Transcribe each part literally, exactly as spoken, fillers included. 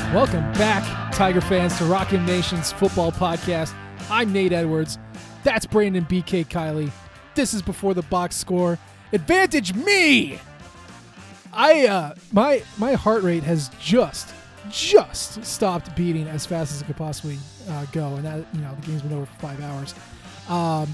Welcome back, Tiger fans, to Rockin' Nation's football podcast. I'm Nate Edwards. That's Brandon B K Kiley. This is Before the Box Score. Advantage me! I uh, my my heart rate has just just stopped beating as fast as it could possibly uh, go, and that you know the game's been over for five hours. Um,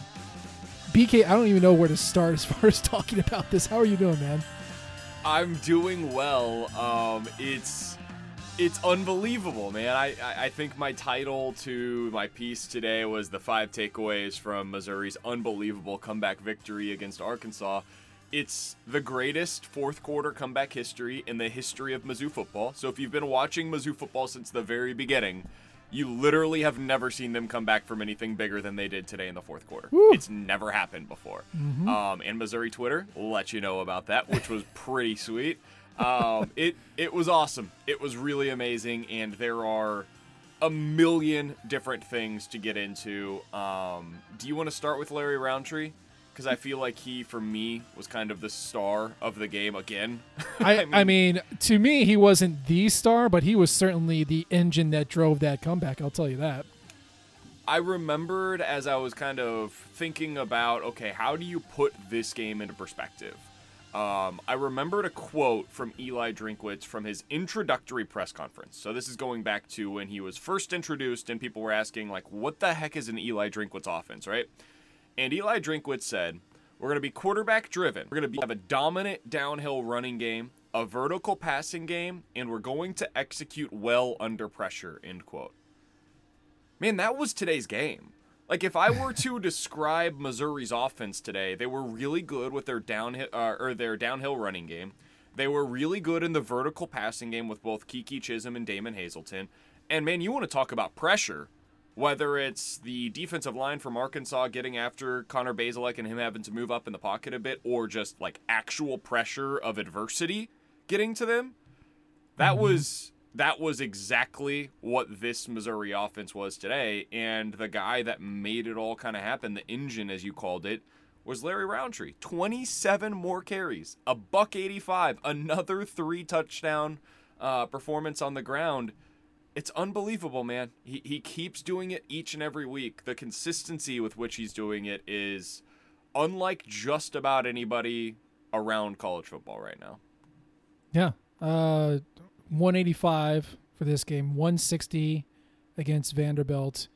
B K, I don't even know where to start as far as talking about this. How are you doing, man? I'm doing well. Um, it's it's unbelievable, man. I, I, I think my title to my piece today was the five takeaways from Missouri's unbelievable comeback victory against Arkansas. It's the greatest fourth quarter comeback history in the history of Mizzou football. So if you've been watching Mizzou football since the very beginning, you literally have never seen them come back from anything bigger than they did today in the fourth quarter. Woo. It's never happened before. Mm-hmm. Um, and Missouri Twitter will let you know about that, which was pretty sweet. Um, it it was awesome. It was really amazing, and there are a million different things to get into. Um, do you want to start with Larry Roundtree? Because I feel like he, for me, was kind of the star of the game again. I, I, mean, I mean, to me, he wasn't the star, but he was certainly the engine that drove that comeback. I'll tell you that. I remembered as I was kind of thinking about, okay, how do you put this game into perspective? Um, I remembered a quote from Eli Drinkwitz from his introductory press conference. So this is going back to when he was first introduced and people were asking, like, what the heck is an Eli Drinkwitz offense, right? And Eli Drinkwitz said, we're going to be quarterback driven. We're going to have a dominant downhill running game, a vertical passing game, and we're going to execute well under pressure, end quote. Man, that was today's game. Like, if I were to describe Missouri's offense today, they were really good with their downhill uh, or their downhill running game. They were really good in the vertical passing game with both Kiki Chisholm and Damon Hazelton. And, man, you want to talk about pressure. Whether it's the defensive line from Arkansas getting after Connor Bazelak and him having to move up in the pocket a bit, or just like actual pressure of adversity getting to them, that mm-hmm. was that was exactly what this Missouri offense was today. And the guy that made it all kind of happen, the engine as you called it, was Larry Roundtree. twenty-seven more carries, a buck eighty-five, another three touchdown uh, performance on the ground. It's unbelievable, man. He he keeps doing it each and every week. The consistency with which he's doing it is unlike just about anybody around college football right now. Yeah. Uh, one eighty-five for this game, one sixty against Vanderbilt,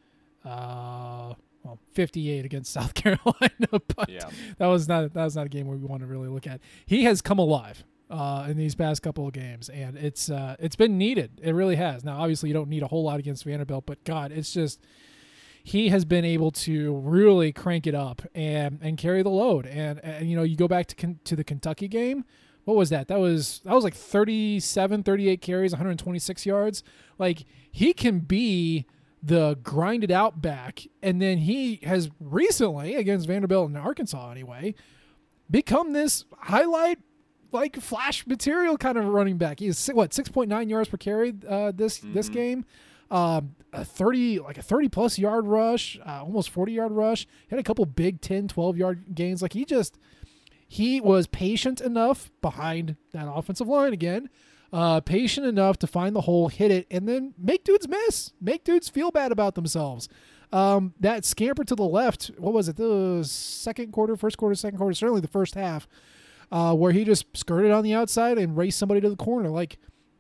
uh, well, fifty-eight against South Carolina. But yeah. that was not that was not a game where we want to really look at. He has come alive. Uh, in these past couple of games, and it's uh, it's been needed. It really has. Now, obviously, you don't need a whole lot against Vanderbilt, but God, it's just he has been able to really crank it up and and carry the load. And, and you know, you go back to to the Kentucky game. What was that? That was that was like thirty-seven, thirty-eight carries, one hundred twenty-six yards. Like, he can be the grinded out back, and then he has recently against Vanderbilt and Arkansas anyway become this highlight. Like flash material kind of running back. He's what six point nine yards per carry uh, this mm-hmm. this game, um, a thirty like a thirty plus yard rush, uh, almost forty yard rush. He had a couple big ten, twelve yard gains. Like he just he was patient enough behind that offensive line again, uh, patient enough to find the hole, hit it, and then make dudes miss, make dudes feel bad about themselves. Um, that scamper to the left. What was it? The second quarter, first quarter, second quarter, certainly the first half. Uh, where he just skirted on the outside and raced somebody to the corner. Like,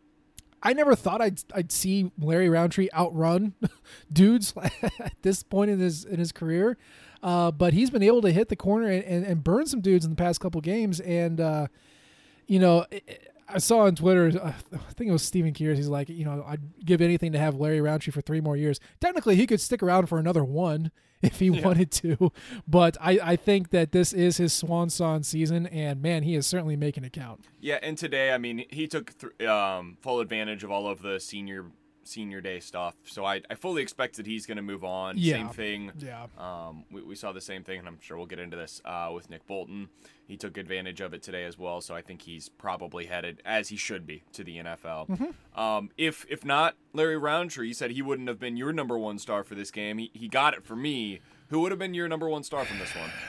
I never thought I'd I'd see Larry Roundtree outrun dudes at this point in his in his career, uh, but he's been able to hit the corner and, and, and burn some dudes in the past couple games. And uh, you know, it, I saw on Twitter, uh, I think it was Stephen Kears. He's like, you know, I'd give anything to have Larry Roundtree for three more years. Technically, he could stick around for another one if he yeah. wanted to. But I, I think that this is his swan song season, and, man, he is certainly making it count. Yeah, and today, I mean, he took th- um, full advantage of all of the senior senior day stuff. So I, I fully expect that he's going to move on. Yeah. Same thing. Yeah. Um, we, we saw the same thing, and I'm sure we'll get into this uh, with Nick Bolton. He took advantage of it today as well, so I think he's probably headed, as he should be, to the N F L. Mm-hmm. Um, if if not, Larry Roundtree, you said he wouldn't have been your number one star for this game. He, he got it for me. Who would have been your number one star from this one?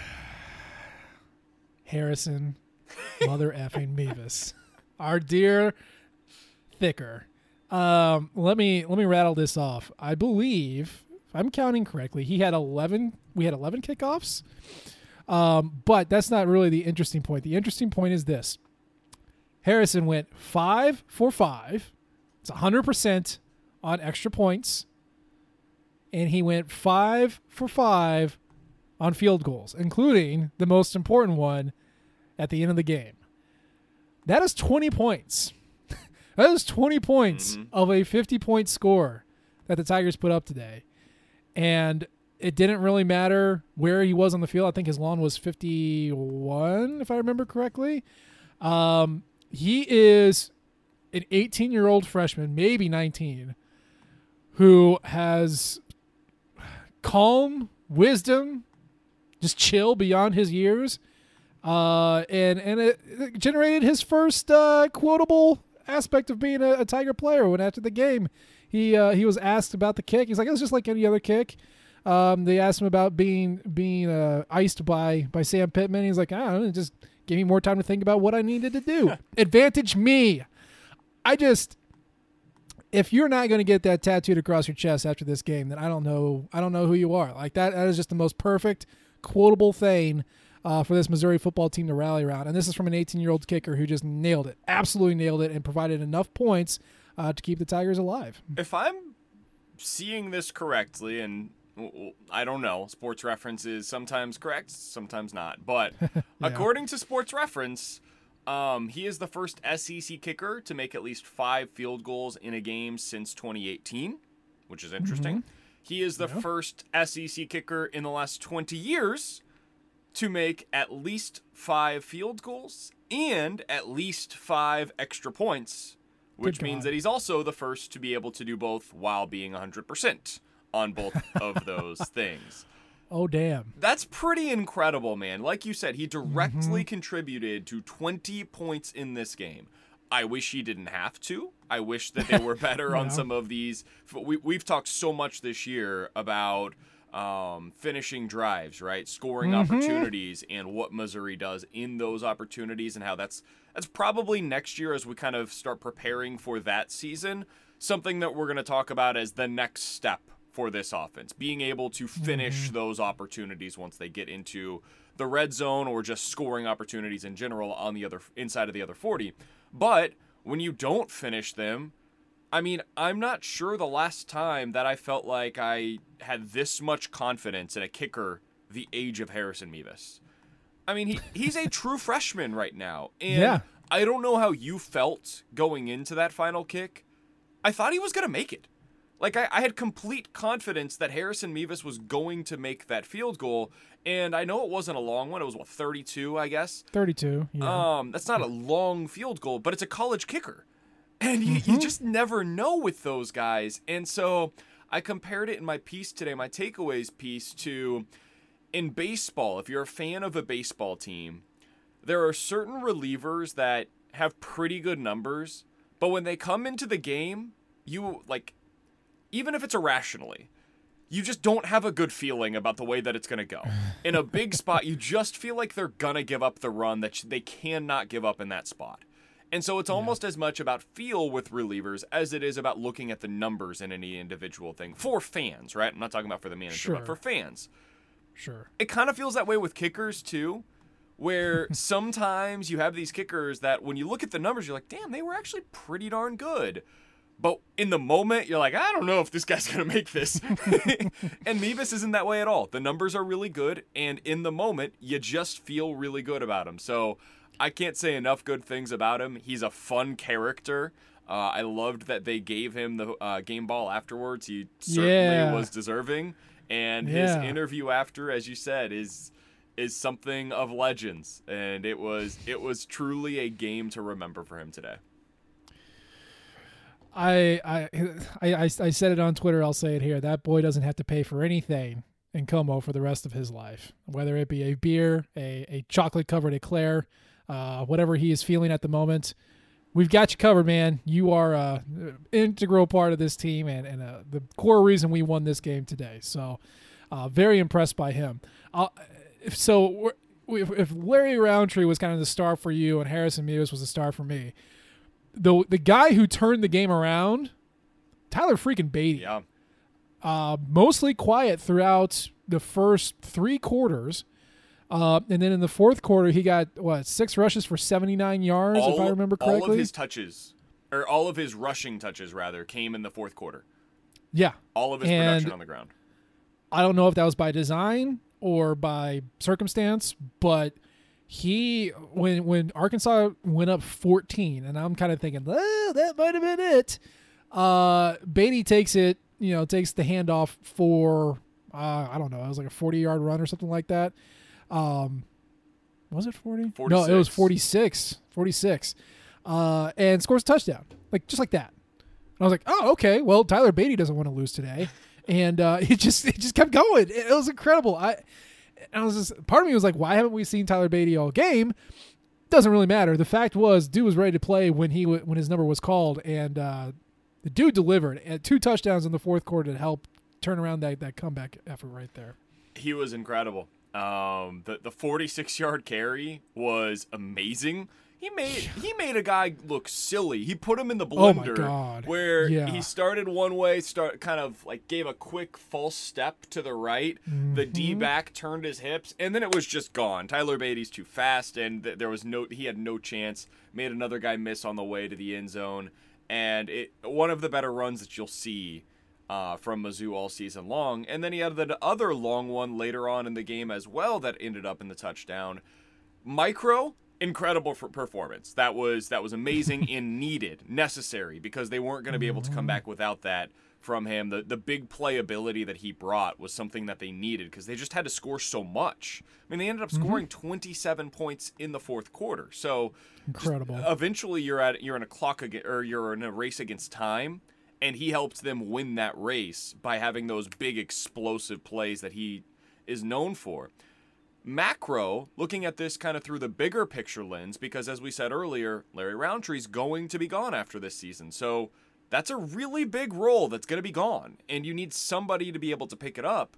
Harrison, mother effing Mevis. Our dear Thicker. Um, let me let me rattle this off. I believe, if I'm counting correctly, he had eleven. We had eleven kickoffs. Um, but that's not really the interesting point. The interesting point is this: Harrison went five for five. It's one hundred percent on extra points, and he went five for five on field goals, including the most important one at the end of the game. That is twenty points. That is twenty points mm-hmm. of a fifty-point score that the Tigers put up today. And it didn't really matter where he was on the field. I think his lawn was fifty-one, if I remember correctly. Um, he is an eighteen-year-old freshman, maybe nineteen, who has calm, wisdom, just chill beyond his years. Uh, and and it, it generated his first uh, quotable aspect of being a, a Tiger player. When after the game, he uh, he was asked about the kick. He's like, it was just like any other kick. Um, they asked him about being being uh, iced by by Sam Pittman. He's like, I don't know, just give me more time to think about what I needed to do. Advantage me. I just, if you're not going to get that tattooed across your chest after this game, then I don't know. I don't know who you are. Like that. That is just the most perfect quotable thing uh, for this Missouri football team to rally around. And this is from an eighteen-year-old kicker who just nailed it, absolutely nailed it, and provided enough points uh, to keep the Tigers alive. If I'm seeing this correctly, and I don't know, Sports Reference is sometimes correct, sometimes not. But yeah. According to Sports Reference, um, he is the first S E C kicker to make at least five field goals in a game since twenty eighteen, which is interesting. Mm-hmm. He is the yeah. first S E C kicker in the last twenty years to make at least five field goals and at least five extra points, which means that he's also the first to be able to do both while being one hundred percent on both of those things. Oh, damn. That's pretty incredible, man. Like you said, he directly mm-hmm. contributed to twenty points in this game. I wish he didn't have to. I wish that they were better yeah. on some of these. We, we've talked so much this year about um, finishing drives, right? Scoring mm-hmm. opportunities and what Missouri does in those opportunities and how that's that's probably next year as we kind of start preparing for that season, something that we're going to talk about as the next step for this offense, being able to finish mm-hmm. those opportunities once they get into the red zone or just scoring opportunities in general on the other inside of the other forty. But when you don't finish them, I mean, I'm not sure the last time that I felt like I had this much confidence in a kicker the age of Harrison Mevis. I mean, he, he's a true freshman right now. And yeah. I don't know how you felt going into that final kick. I thought he was going to make it. Like, I, I had complete confidence that Harrison Mevis was going to make that field goal, and I know it wasn't a long one. It was, what, thirty-two, I guess? thirty-two, yeah. Um, that's not a long field goal, but it's a college kicker. And you, mm-hmm. you just never know with those guys. And so I compared it in my piece today, my takeaways piece, to in baseball, if you're a fan of a baseball team, there are certain relievers that have pretty good numbers, but when they come into the game, you, like, even if it's irrationally, you just don't have a good feeling about the way that it's going to go. In a big spot, you just feel like they're going to give up the run that they cannot give up in that spot. And so it's almost yeah. as much about feel with relievers as it is about looking at the numbers in any individual thing. For fans, right? I'm not talking about for the manager, sure. but for fans. Sure. It kind of feels that way with kickers, too, where sometimes you have these kickers that when you look at the numbers, you're like, damn, they were actually pretty darn good. But in the moment, you're like, I don't know if this guy's going to make this. And Mevis isn't that way at all. The numbers are really good, and in the moment, you just feel really good about him. So I can't say enough good things about him. He's a fun character. Uh, I loved that they gave him the uh, game ball afterwards. He certainly yeah. was deserving. And yeah. his interview after, as you said, is is something of legends. And it was it was truly a game to remember for him today. I, I I I I said it on Twitter. I'll say it here. That boy doesn't have to pay for anything in Como for the rest of his life, whether it be a beer, a, a chocolate covered eclair, uh, whatever he is feeling at the moment. We've got you covered, man. You are a integral part of this team and and uh, the core reason we won this game today. So, uh, very impressed by him. Uh, if so, if, if Larry Roundtree was kind of the star for you and Harrison Mevis was the star for me, The the guy who turned the game around Tyler freaking Beatty. Yeah. Uh, mostly quiet throughout the first three quarters. Uh, and then in the fourth quarter, he got, what, six rushes for seventy-nine yards, all, if I remember correctly? All of his touches, or all of his rushing touches, rather, came in the fourth quarter. Yeah. All of his and production on the ground. I don't know if that was by design or by circumstance, but he, when when Arkansas went up fourteen, and I'm kind of thinking, oh, that might have been it, uh, Beatty takes it, you know, takes the handoff for, uh, I don't know, it was like a forty-yard run or something like that. Um, was it forty? forty-six. No, it was forty-six. forty-six. Uh, and scores a touchdown, like just like that. And I was like, oh, okay. Well, Tyler Beatty doesn't want to lose today, and uh, it just it just kept going. It, it was incredible. I, I was just part of me was like, why haven't we seen Tyler Beatty all game? Doesn't really matter. The fact was, dude was ready to play when he when his number was called, and uh, the dude delivered. And two touchdowns in the fourth quarter to help turn around that that comeback effort right there. He was incredible. Um, the the forty-six yard carry was amazing. He made he made a guy look silly. He put him in the blender. Oh my God. Where Yeah. he started one way, start kind of like gave a quick false step to the right. Mm-hmm. The D-back turned his hips, and then it was just gone. Tyler Beatty's too fast, and th- there was no he had no chance. Made another guy miss on the way to the end zone, and it one of the better runs that you'll see uh, from Mizzou all season long. And then he had the other long one later on in the game as well that ended up in the touchdown. Micro. Incredible for performance. That was that was amazing and needed, necessary, because they weren't going to be able to come back without that from him. The the big playability that he brought was something that they needed because they just had to score so much. I mean, they ended up scoring mm-hmm. twenty-seven points in the fourth quarter. So incredible. Eventually, you're at you're in a clock ag- or you're in a race against time, and he helped them win that race by having those big explosive plays that he is known for. Macro, looking at this kind of through the bigger picture lens, because as we said earlier, Larry Roundtree's going to be gone after this season. So that's a really big role that's going to be gone, and you need somebody to be able to pick it up.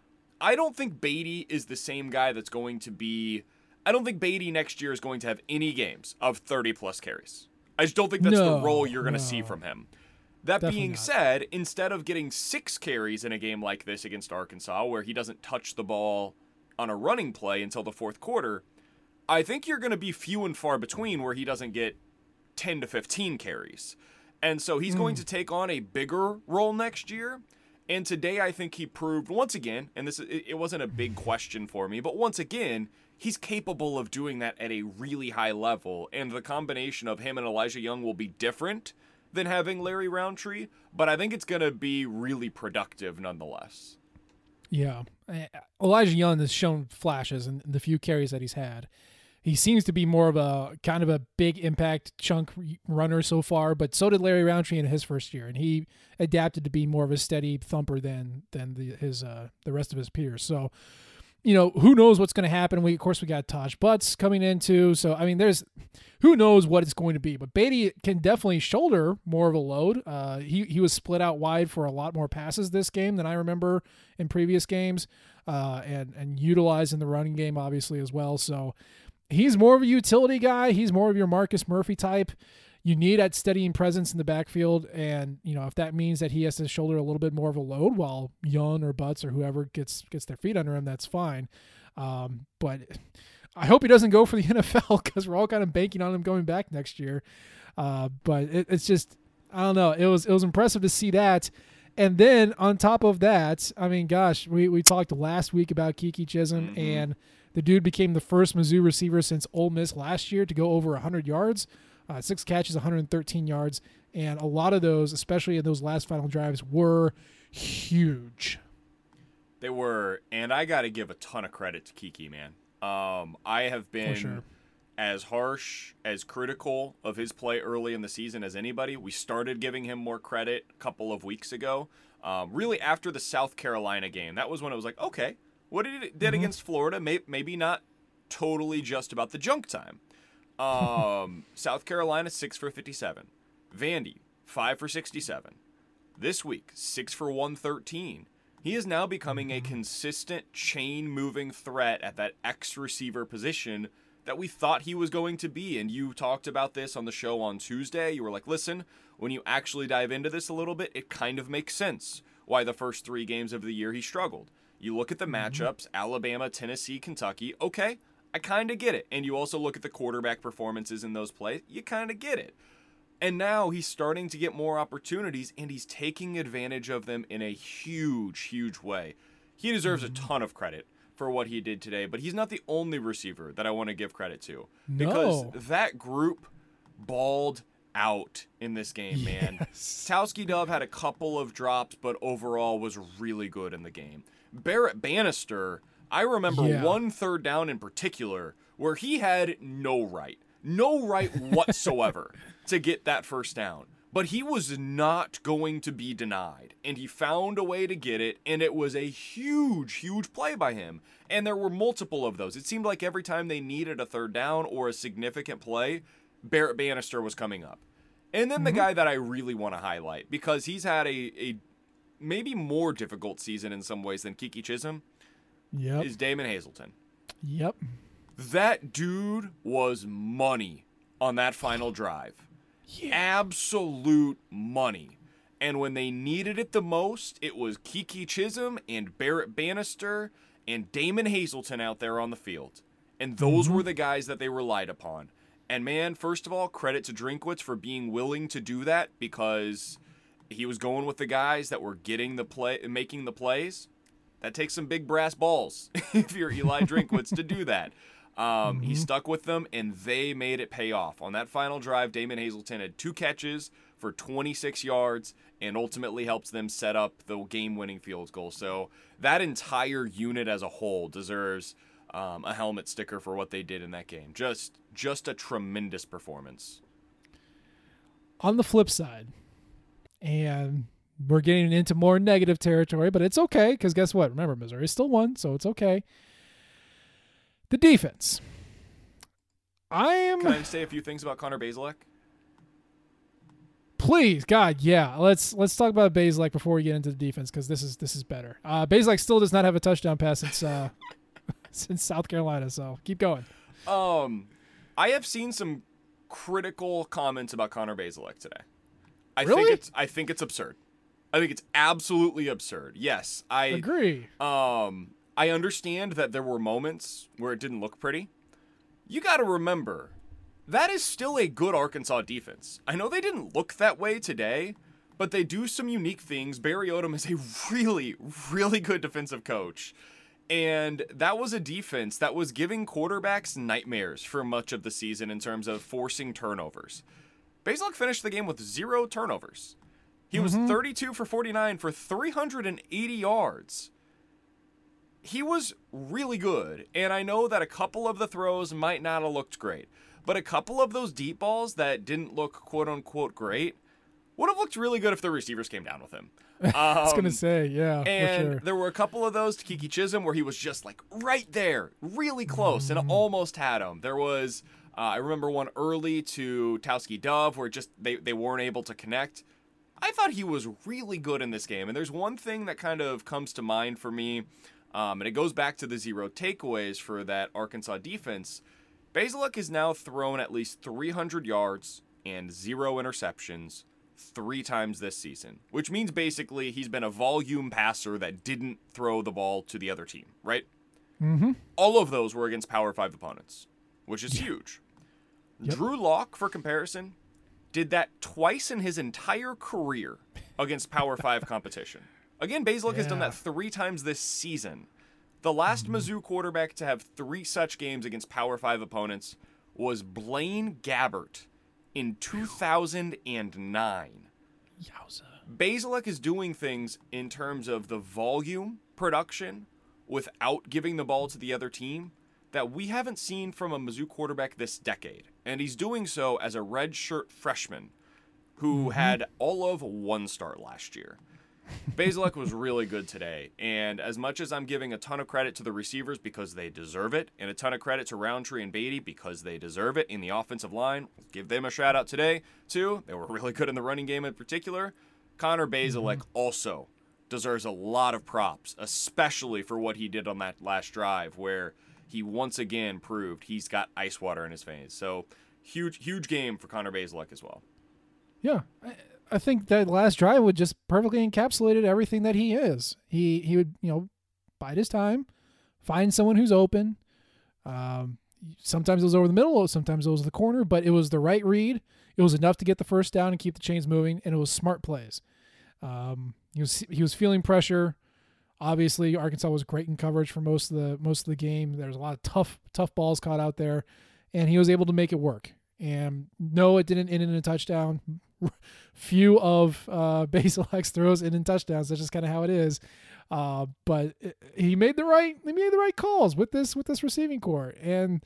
I don't think Beatty is the same guy that's going to be... I don't think Beatty next year is going to have any games of thirty-plus carries. I just don't think that's no, the role you're going to no. see from him. That Definitely being not. said, instead of getting six carries in a game like this against Arkansas, where he doesn't touch the ball on a running play until the fourth quarter, I think you're going to be few and far between where he doesn't get ten to fifteen carries. And so he's mm. going to take on a bigger role next year. And today I think he proved once again, and this it, it wasn't a big question for me, but once again, he's capable of doing that at a really high level. And the combination of him and Elijah Young will be different than having Larry Roundtree, but I think it's going to be really productive nonetheless. Yeah. Elijah Young has shown flashes in the few carries that he's had. He seems to be more of a kind of a big impact chunk runner so far, but so did Larry Roundtree in his first year, and he adapted to be more of a steady thumper than than the, his uh, the rest of his peers. So, you know, who knows what's going to happen? We of course we got Taj Butts coming in too. So I mean, there's who knows what it's going to be. But Beatty can definitely shoulder more of a load. Uh, he he was split out wide for a lot more passes this game than I remember in previous games, uh, and and utilized in the running game obviously as well. So he's more of a utility guy. He's more of your Marcus Murphy type. You need that steadying presence in the backfield, and you know if that means that he has to shoulder a little bit more of a load while Young or Butts or whoever gets gets their feet under him, that's fine. Um, but I hope he doesn't go for the N F L because we're all kind of banking on him going back next year. Uh, but it, it's just I don't know. It was it was impressive to see that, and then on top of that, I mean, gosh, we we talked last week about Kiki Chisholm, mm-hmm. and the dude became the first Mizzou receiver since Ole Miss last year to go over one hundred yards. Uh, six catches, one hundred thirteen yards, and a lot of those, especially in those last final drives, were huge. They were, and I got to give a ton of credit to Kiki, man. Um, I have been sure. as harsh, as critical of his play early in the season as anybody. We started giving him more credit a couple of weeks ago, um, really after the South Carolina game. That was when it was like, okay, what did it did mm-hmm. against Florida? Maybe, maybe not totally just about the junk time. Um, South Carolina, six for fifty-seven. Vandy, five for sixty-seven. This week, six for one thirteen. He is now becoming a consistent chain-moving threat at that X receiver position that we thought he was going to be. And you talked about this on the show on Tuesday. You were like, listen, when you actually dive into this a little bit, it kind of makes sense why the first three games of the year he struggled. You look at the Mm-hmm. matchups, Alabama, Tennessee, Kentucky, okay, I kind of get it. And you also look at the quarterback performances in those plays, you kind of get it. And now he's starting to get more opportunities, and he's taking advantage of them in a huge, huge way. He deserves Mm-hmm. a ton of credit for what he did today, but he's not the only receiver that I want to give credit to. No. Because that group balled out in this game, man. Yes. Towski Dove had a couple of drops, but overall was really good in the game. Barrett Bannister, I remember Yeah. one third down in particular where he had no right, no right whatsoever to get that first down. But he was not going to be denied, and he found a way to get it, and it was a huge, huge play by him. And there were multiple of those. It seemed like every time they needed a third down or a significant play, Barrett Bannister was coming up. And then the guy that I really want to highlight, because he's had a, a maybe more difficult season in some ways than Kiki Chisholm, Yep. is Damon Hazelton. Yep. That dude was money on that final drive. Yeah. Absolute money. And when they needed it the most, it was Kiki Chisholm and Barrett Bannister and Damon Hazelton out there on the field. And those Mm-hmm. were the guys that they relied upon. And man, first of all, credit to Drinkwitz for being willing to do that, because he was going with the guys that were getting the play, making the plays. That takes some big brass balls if you're Eli Drinkwitz to do that. Um, He stuck with them, and they made it pay off. On that final drive, Damon Hazelton had two catches for twenty-six yards and ultimately helps them set up the game-winning field goal. So that entire unit as a whole deserves um, a helmet sticker for what they did in that game. Just, just a tremendous performance. On the flip side, and we're getting into more negative territory, but it's okay, because guess what? Remember, Missouri still won, so it's okay. The defense. I am... Can I say a few things about Connor Bazelak? Please, God, yeah. Let's let's talk about Bazelak before we get into the defense, because this is this is better. Uh, Bazelak still does not have a touchdown pass since uh, since South Carolina, so keep going. Um, I have seen some critical comments about Connor Bazelak today. I Really? think it's I think it's absurd. I think it's absolutely absurd. Yes, I Agree. um I understand that there were moments where it didn't look pretty. You got to remember, that is still a good Arkansas defense. I know they didn't look that way today, but they do some unique things. Barry Odom is a really, really good defensive coach. And that was a defense that was giving quarterbacks nightmares for much of the season in terms of forcing turnovers. Bazelak finished the game with zero turnovers. He was thirty-two for forty-nine for three hundred eighty yards. He was really good, and I know that a couple of the throws might not have looked great, but a couple of those deep balls that didn't look quote-unquote great would have looked really good if the receivers came down with him. Um, I was gonna say, yeah, and for sure. there were a couple of those to Kiki Chisholm where he was just like right there, really close, and almost had him. There was, uh, I remember one early to Towski Dove where just they, they weren't able to connect. I thought he was really good in this game, and there's one thing that kind of comes to mind for me, um, and it goes back to the zero takeaways for that Arkansas defense. Bazelak has now thrown at least three hundred yards and zero interceptions three times this season, which means basically he's been a volume passer that didn't throw the ball to the other team, right? Mm-hmm. All of those were against Power five opponents, which is huge. Yep. Drew Lock, for comparison, did that twice in his entire career against Power five competition. Again, Bazelak has done Yeah. that three times this season. The last Mizzou quarterback to have three such games against Power five opponents was Blaine Gabbert in two thousand nine. Yowza. Bazelak is doing things in terms of the volume production without giving the ball to the other team that we haven't seen from a Mizzou quarterback this decade. And he's doing so as a redshirt freshman who had all of one start last year. Bazelak was really good today, and as much as I'm giving a ton of credit to the receivers because they deserve it, and a ton of credit to Roundtree and Beatty because they deserve it in the offensive line, give them a shout out today, too. They were really good in the running game in particular. Connor Bazelak mm-hmm. also deserves a lot of props, especially for what he did on that last drive, where he once again proved he's got ice water in his veins. So huge, huge game for Connor Bazelak as well. Yeah, I, I think that last drive would just perfectly encapsulated everything that he is. He he would, you know, bide his time, find someone who's open. Um, sometimes it was over the middle, sometimes it was the corner, but it was the right read. It was enough to get the first down and keep the chains moving, and it was smart plays. Um, he was he was feeling pressure. Obviously, Arkansas was great in coverage for most of the most of the game. There was a lot of tough tough balls caught out there, and he was able to make it work. And no, it didn't end in a touchdown. Few of uh, Bazelak's throws end in touchdowns. That's just kind of how it is. Uh, but it, he made the right he made the right calls with this with this receiving core, and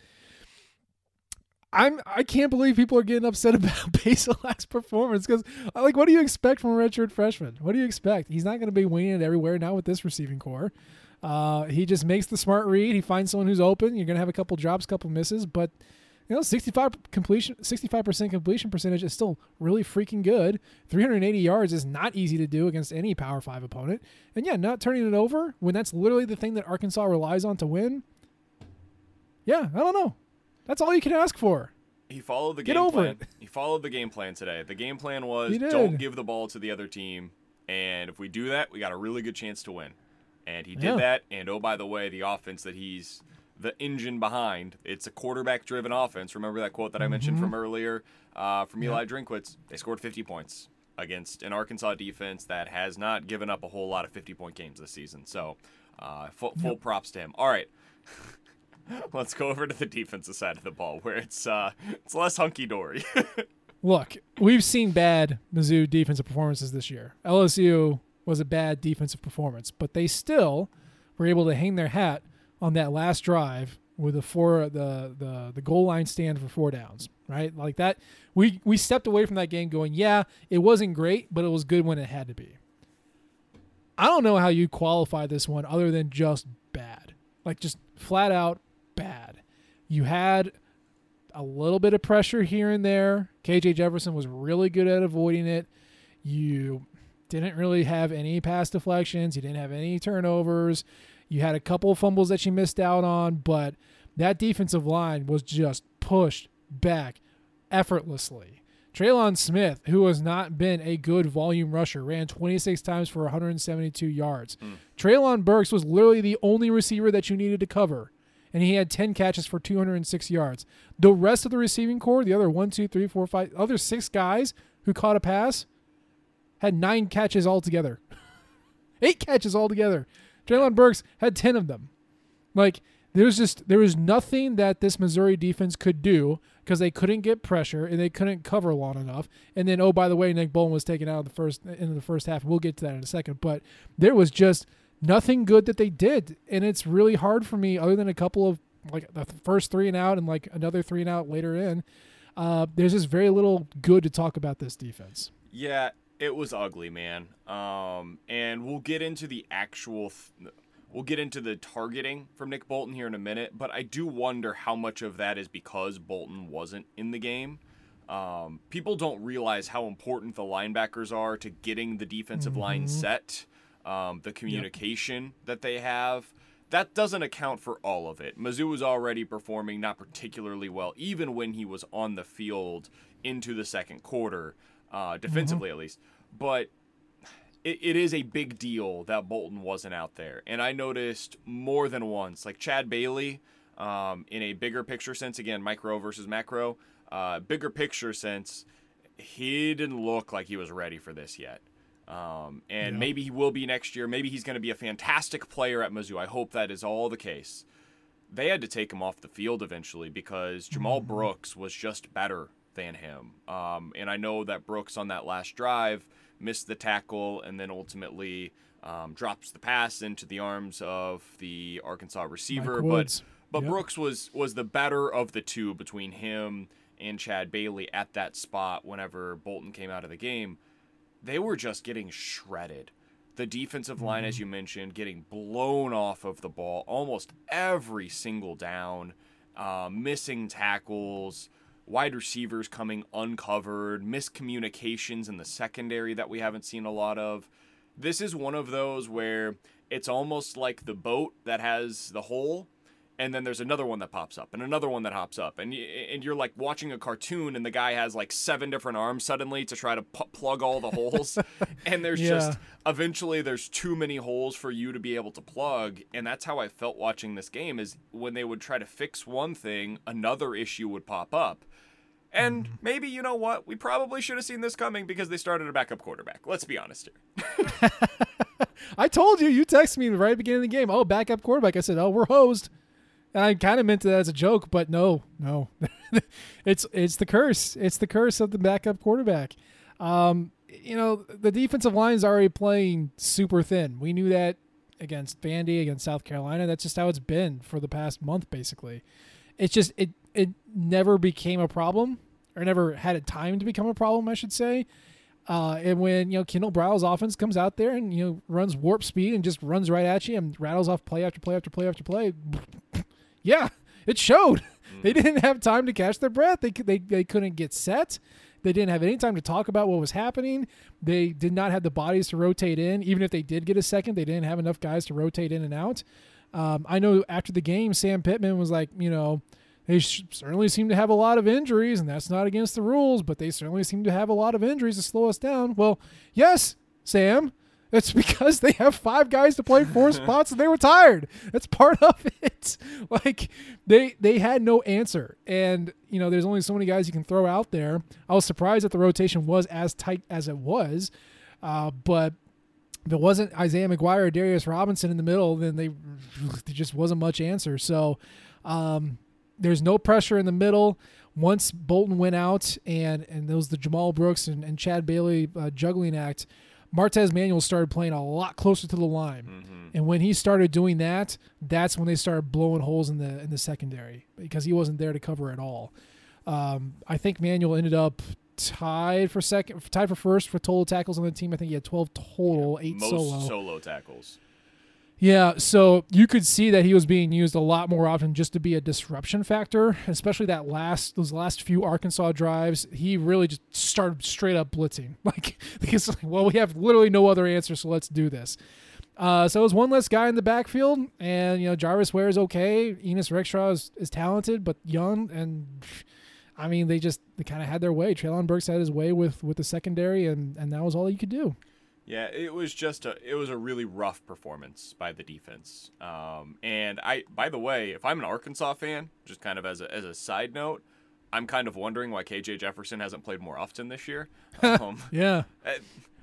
I'm I can't believe people are getting upset about Bazelak's performance because like, what do you expect from a redshirt freshman? What do you expect? He's not going to be winging it everywhere now with this receiving core. Uh, he just makes the smart read. He finds someone who's open. You're going to have a couple drops, couple misses, but you know, sixty-five completion, sixty-five percent completion percentage is still really freaking good. three hundred eighty yards is not easy to do against any Power Five opponent, and yeah, not turning it over when that's literally the thing that Arkansas relies on to win. Yeah, I don't know. That's all you can ask for. He followed the Get game over plan. it. He followed the game plan today. The game plan was He did. don't give the ball to the other team, and if we do that, we got a really good chance to win. And he did Yeah. that. And oh, by the way, the offense that he's the engine behind, it's a quarterback-driven offense. Remember that quote that I mentioned Mm-hmm. from earlier uh, from Eli Yep. Drinkwitz? They scored fifty points against an Arkansas defense that has not given up a whole lot of fifty-point games this season. So uh, full, full Yep. props to him. All right. Let's go over to the defensive side of the ball, where it's uh, it's less hunky dory. Look, we've seen bad Mizzou defensive performances this year. L S U was a bad defensive performance, but they still were able to hang their hat on that last drive with the four the the the goal line stand for four downs, right? Like that, we we stepped away from that game going, yeah, it wasn't great, but it was good when it had to be. I don't know how you qualify this one other than just bad, like just flat out bad. You had a little bit of pressure here and there. K J Jefferson was really good at avoiding it. You didn't really have any pass deflections. You didn't have any turnovers. You had a couple of fumbles that you missed out on, but that defensive line was just pushed back effortlessly. Traylon Smith, who has not been a good volume rusher, ran twenty-six times for one hundred seventy-two yards. Mm. Treylon Burks was literally the only receiver that you needed to cover, and he had ten catches for two hundred six yards. The rest of the receiving core, the other one, two, three, four, five, other six guys who caught a pass, had nine catches altogether. Eight catches altogether. Treylon Burks had ten of them. Like, there was just there was nothing that this Missouri defense could do because they couldn't get pressure and they couldn't cover long enough. And then, oh, by the way, Nick Bolton was taken out of the first in the first half. We'll get to that in a second. But there was just nothing good that they did, and it's really hard for me, other than a couple of like the first three and out and like another three and out later in. Uh, there's just very little good to talk about this defense. Yeah, it was ugly, man. Um, and we'll get into the actual. Th- We'll get into the targeting from Nick Bolton here in a minute, but I do wonder how much of that is because Bolton wasn't in the game. Um, people don't realize how important the linebackers are to getting the defensive mm-hmm. line set, um, the communication yep. that they have. That doesn't account for all of it. Mizzou was already performing not particularly well, even when he was on the field into the second quarter, uh, defensively mm-hmm. at least. But It, it is a big deal that Bolton wasn't out there. And I noticed more than once, like Chad Bailey, um, in a bigger picture sense, again, micro versus macro, uh, bigger picture sense, he didn't look like he was ready for this yet. Um, and yeah. maybe he will be next year. Maybe he's going to be a fantastic player at Mizzou. I hope that is all the case. They had to take him off the field eventually because Jamal mm-hmm. Brooks was just better than him. Um, and I know that Brooks on that last drive missed the tackle and then ultimately um, drops the pass into the arms of the Arkansas receiver. But but yep. Brooks was was the better of the two between him and Chad Bailey at that spot whenever Bolton came out of the game. They were just getting shredded. The defensive line, mm-hmm. as you mentioned, getting blown off of the ball almost every single down, uh, missing tackles, wide receivers coming uncovered, miscommunications in the secondary that we haven't seen a lot of. This is one of those where it's almost like the boat that has the hole, and then there's another one that pops up and another one that hops up, and y- and you're like watching a cartoon, and the guy has like seven different arms suddenly to try to pu- plug all the holes, and there's Yeah. just eventually there's too many holes for you to be able to plug, and that's how I felt watching this game. Is when they would try to fix one thing, another issue would pop up. And maybe, you know what, we probably should have seen this coming because they started a backup quarterback. Let's be honest here. I told you. You texted me right at the beginning of the game. Oh, backup quarterback. I said, oh, we're hosed. And I kind of meant that as a joke, but no, no. it's it's the curse. It's the curse of the backup quarterback. Um, you know, the defensive line is already playing super thin. We knew that against Vandy, against South Carolina. That's just how it's been for the past month, basically. It's just it it never became a problem, or never had a time to become a problem, I should say. Uh, and when, you know, Kendall Briles' offense comes out there and, you know, runs warp speed and just runs right at you and rattles off play after play after play after play, yeah, it showed. Mm. They didn't have time to catch their breath. They, they they couldn't get set. They didn't have any time to talk about what was happening. They did not have the bodies to rotate in. Even if they did get a second, they didn't have enough guys to rotate in and out. Um, I know after the game, Sam Pittman was like, you know, they sh- certainly seem to have a lot of injuries, and that's not against the rules, but they certainly seem to have a lot of injuries to slow us down. Well, yes, Sam, it's because they have five guys to play four spots and they were tired. That's part of it. Like, they they had no answer. And, you know, there's only so many guys you can throw out there. I was surprised that the rotation was as tight as it was, uh, but if it wasn't Isaiah McGuire or Darius Robinson in the middle, then they there just wasn't much answer. So, um, there's no pressure in the middle. Once Bolton went out and and there was the Jamal Brooks and, and Chad Bailey uh, juggling act, Martez Manuel started playing a lot closer to the line. Mm-hmm. And when he started doing that, that's when they started blowing holes in the in the secondary because he wasn't there to cover at all. Um, I think Manuel ended up tied for second, tied for first for total tackles on the team. I think he had twelve total, yeah, eight most solo. solo tackles. Yeah, so you could see that he was being used a lot more often just to be a disruption factor, especially that last those last few Arkansas drives. He really just started straight up blitzing, like because well, we have literally no other answer, so let's do this. Uh, so it was one less guy in the backfield, and you know Jarvis Ware is okay. Enos Rexstraw is, is talented but young, and I mean they just they kind of had their way. Treylon Burks had his way with with the secondary, and and that was all you could do. Yeah, it was just a it was a really rough performance by the defense. Um, and I, by the way, if I'm an Arkansas fan, just kind of as a as a side note, I'm kind of wondering why K J Jefferson hasn't played more often this year. Um, yeah, I,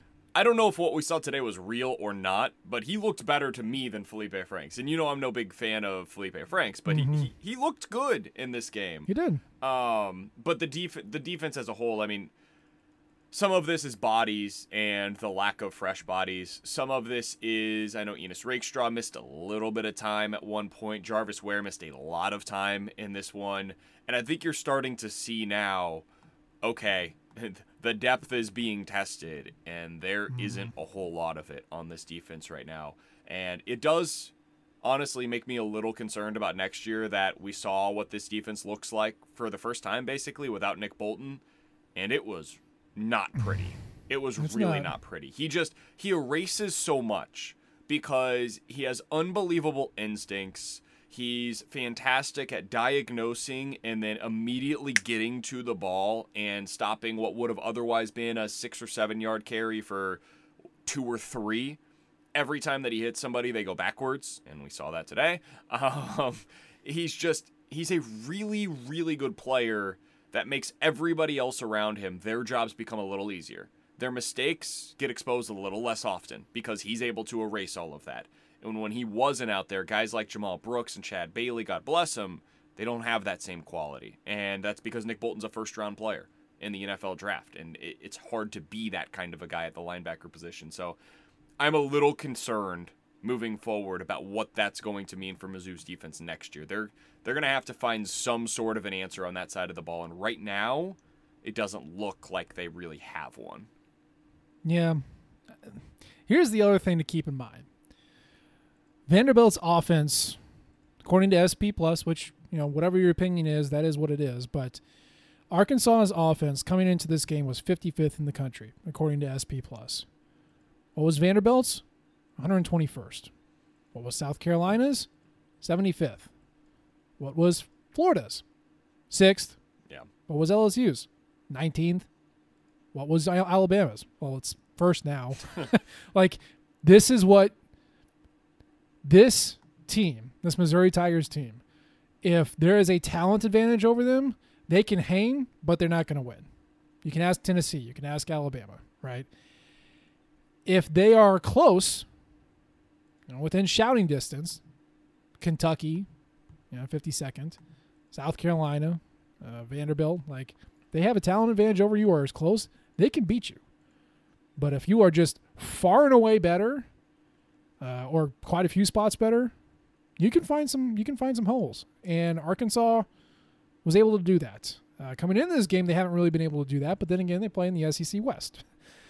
I don't know if what we saw today was real or not, but he looked better to me than Felipe Franks. And you know I'm no big fan of Felipe Franks, but mm-hmm. he, he he looked good in this game. He did. Um, but the def- the defense as a whole, I mean. Some of this is bodies and the lack of fresh bodies. Some of this is, I know Enos Rakestraw missed a little bit of time at one point. Jarvis Ware missed a lot of time in this one. And I think you're starting to see now, okay, the depth is being tested, and there mm. isn't a whole lot of it on this defense right now. And it does honestly make me a little concerned about next year that we saw what this defense looks like for the first time, basically, without Nick Bolton. And it was not pretty. It was it's really not. not pretty. He just, he erases so much because he has unbelievable instincts. He's fantastic at diagnosing and then immediately getting to the ball and stopping what would have otherwise been a six or seven yard carry for two or three. Every time that he hits somebody, they go backwards, and we saw that today. Um, he's just, he's a really, really good player that makes everybody else around him, their jobs become a little easier. Their mistakes get exposed a little less often because he's able to erase all of that. And when he wasn't out there, guys like Jamal Brooks and Chad Bailey, God bless them, they don't have that same quality. And that's because Nick Bolton's a first-round player in the N F L draft, and it's hard to be that kind of a guy at the linebacker position. So I'm a little concerned moving forward about what that's going to mean for Mizzou's defense next year. They're they're going to have to find some sort of an answer on that side of the ball, and right now, it doesn't look like they really have one. Yeah. Here's the other thing to keep in mind. Vanderbilt's offense, according to S P Plus, which, you know, whatever your opinion is, that is what it is, but Arkansas's offense coming into this game was fifty-fifth in the country, according to S P Plus. What was Vanderbilt's? one hundred twenty-first. What was South Carolina's? seventy-fifth. What was Florida's? Sixth. Yeah. What was L S U's? nineteenth. What was Al- Alabama's? Well, it's first now. Like, this is what this team, this Missouri Tigers team, if there is a talent advantage over them, they can hang, but they're not going to win. You can ask Tennessee. You can ask Alabama, right? If they are close, you know, within shouting distance, Kentucky, you know, fifty-second, South Carolina, uh, Vanderbilt, like, they have a talent advantage over you or is close, they can beat you. But if you are just far and away better, uh, or quite a few spots better, you can find some you can find some holes. And Arkansas was able to do that. Uh, coming into this game, they haven't really been able to do that. But then again, they play in the S E C West.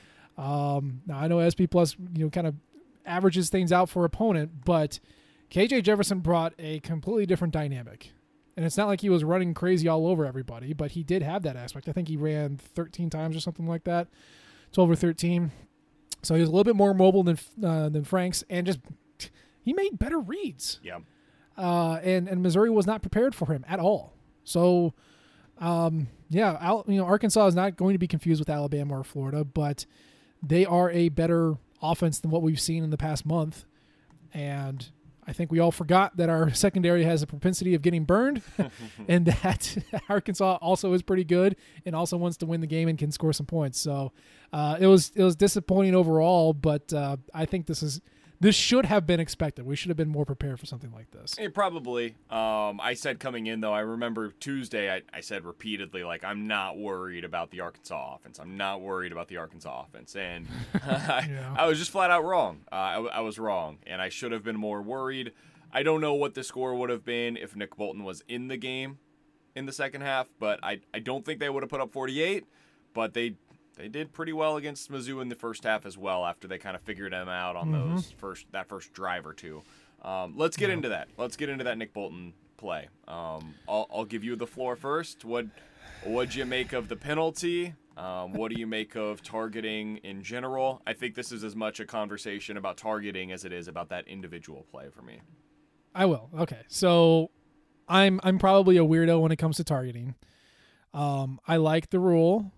Um, now I know S P Plus, you know, kind of averages things out for opponent, but K J Jefferson brought a completely different dynamic. And it's not like he was running crazy all over everybody, but he did have that aspect. I think he ran thirteen times or something like that, twelve or thirteen. So he was a little bit more mobile than uh, than Franks, and just he made better reads. Yeah. Uh, and and Missouri was not prepared for him at all. So, um, yeah, Al, you know, Arkansas is not going to be confused with Alabama or Florida, but they are a better offense than what we've seen in the past month. And I think we all forgot that our secondary has a propensity of getting burned, and that Arkansas also is pretty good and also wants to win the game and can score some points. So uh, it was it was disappointing overall, but uh, I think this is this should have been expected. We should have been more prepared for something like this. It probably. Um, I said coming in, though, I remember Tuesday I, I said repeatedly, like, I'm not worried about the Arkansas offense. I'm not worried about the Arkansas offense. And I, Yeah. I was just flat out wrong. Uh, I, I was wrong, and I should have been more worried. I don't know what the score would have been if Nick Bolton was in the game in the second half, but I, I don't think they would have put up forty-eight, but they they did pretty well against Mizzou in the first half as well after they kind of figured them out on Mm-hmm. those first that first drive or two. Um, let's get Yeah. into that. Let's get into that Nick Bolton play. Um, I'll, I'll give you the floor first. What what'd you make of the penalty? Um, what do you make of targeting in general? I think this is as much a conversation about targeting as it is about that individual play for me. I will. Okay. So I'm I'm probably a weirdo when it comes to targeting. Um, I like the rule.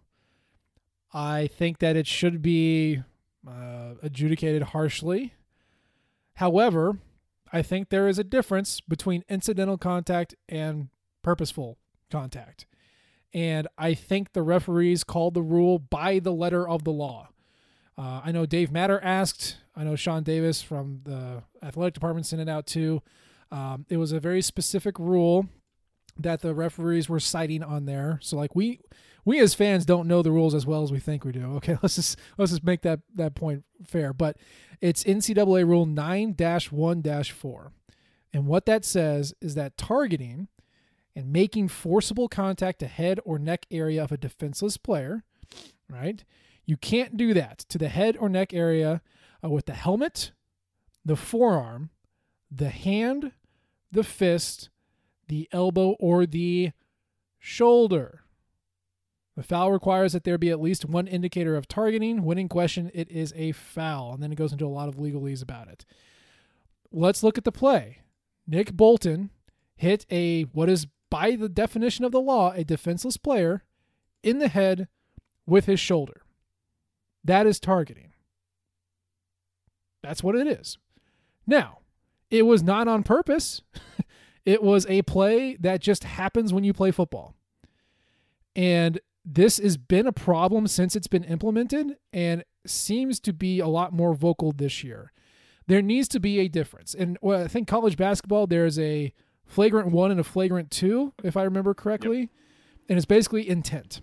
I think that it should be uh, adjudicated harshly. However, I think there is a difference between incidental contact and purposeful contact. And I think the referees called the rule by the letter of the law. Uh, I know Dave Matter asked. I know Sean Davis from the athletic department sent it out too. Um, it was a very specific rule that the referees were citing on there. So like we, we as fans don't know the rules as well as we think we do. Okay, let's just let's just make that that point fair. But it's N C double A Rule nine dash one dash four, and what that says is that targeting and making forcible contact to head or neck area of a defenseless player, right? You can't do that to the head or neck area uh, with the helmet, the forearm, the hand, the fist, the elbow, or the shoulder. The foul requires that there be at least one indicator of targeting. When in question, it is a foul. And then it goes into a lot of legalese about it. Let's look at the play. Nick Bolton hit a, what is by the definition of the law, a defenseless player in the head with his shoulder. That is targeting. That's what it is. Now, it was not on purpose. It was a play that just happens when you play football. And this has been a problem since it's been implemented and seems to be a lot more vocal this year. There needs to be a difference. And well, I think college basketball, there's a flagrant one and a flagrant two, if I remember correctly. Yep. And it's basically intent.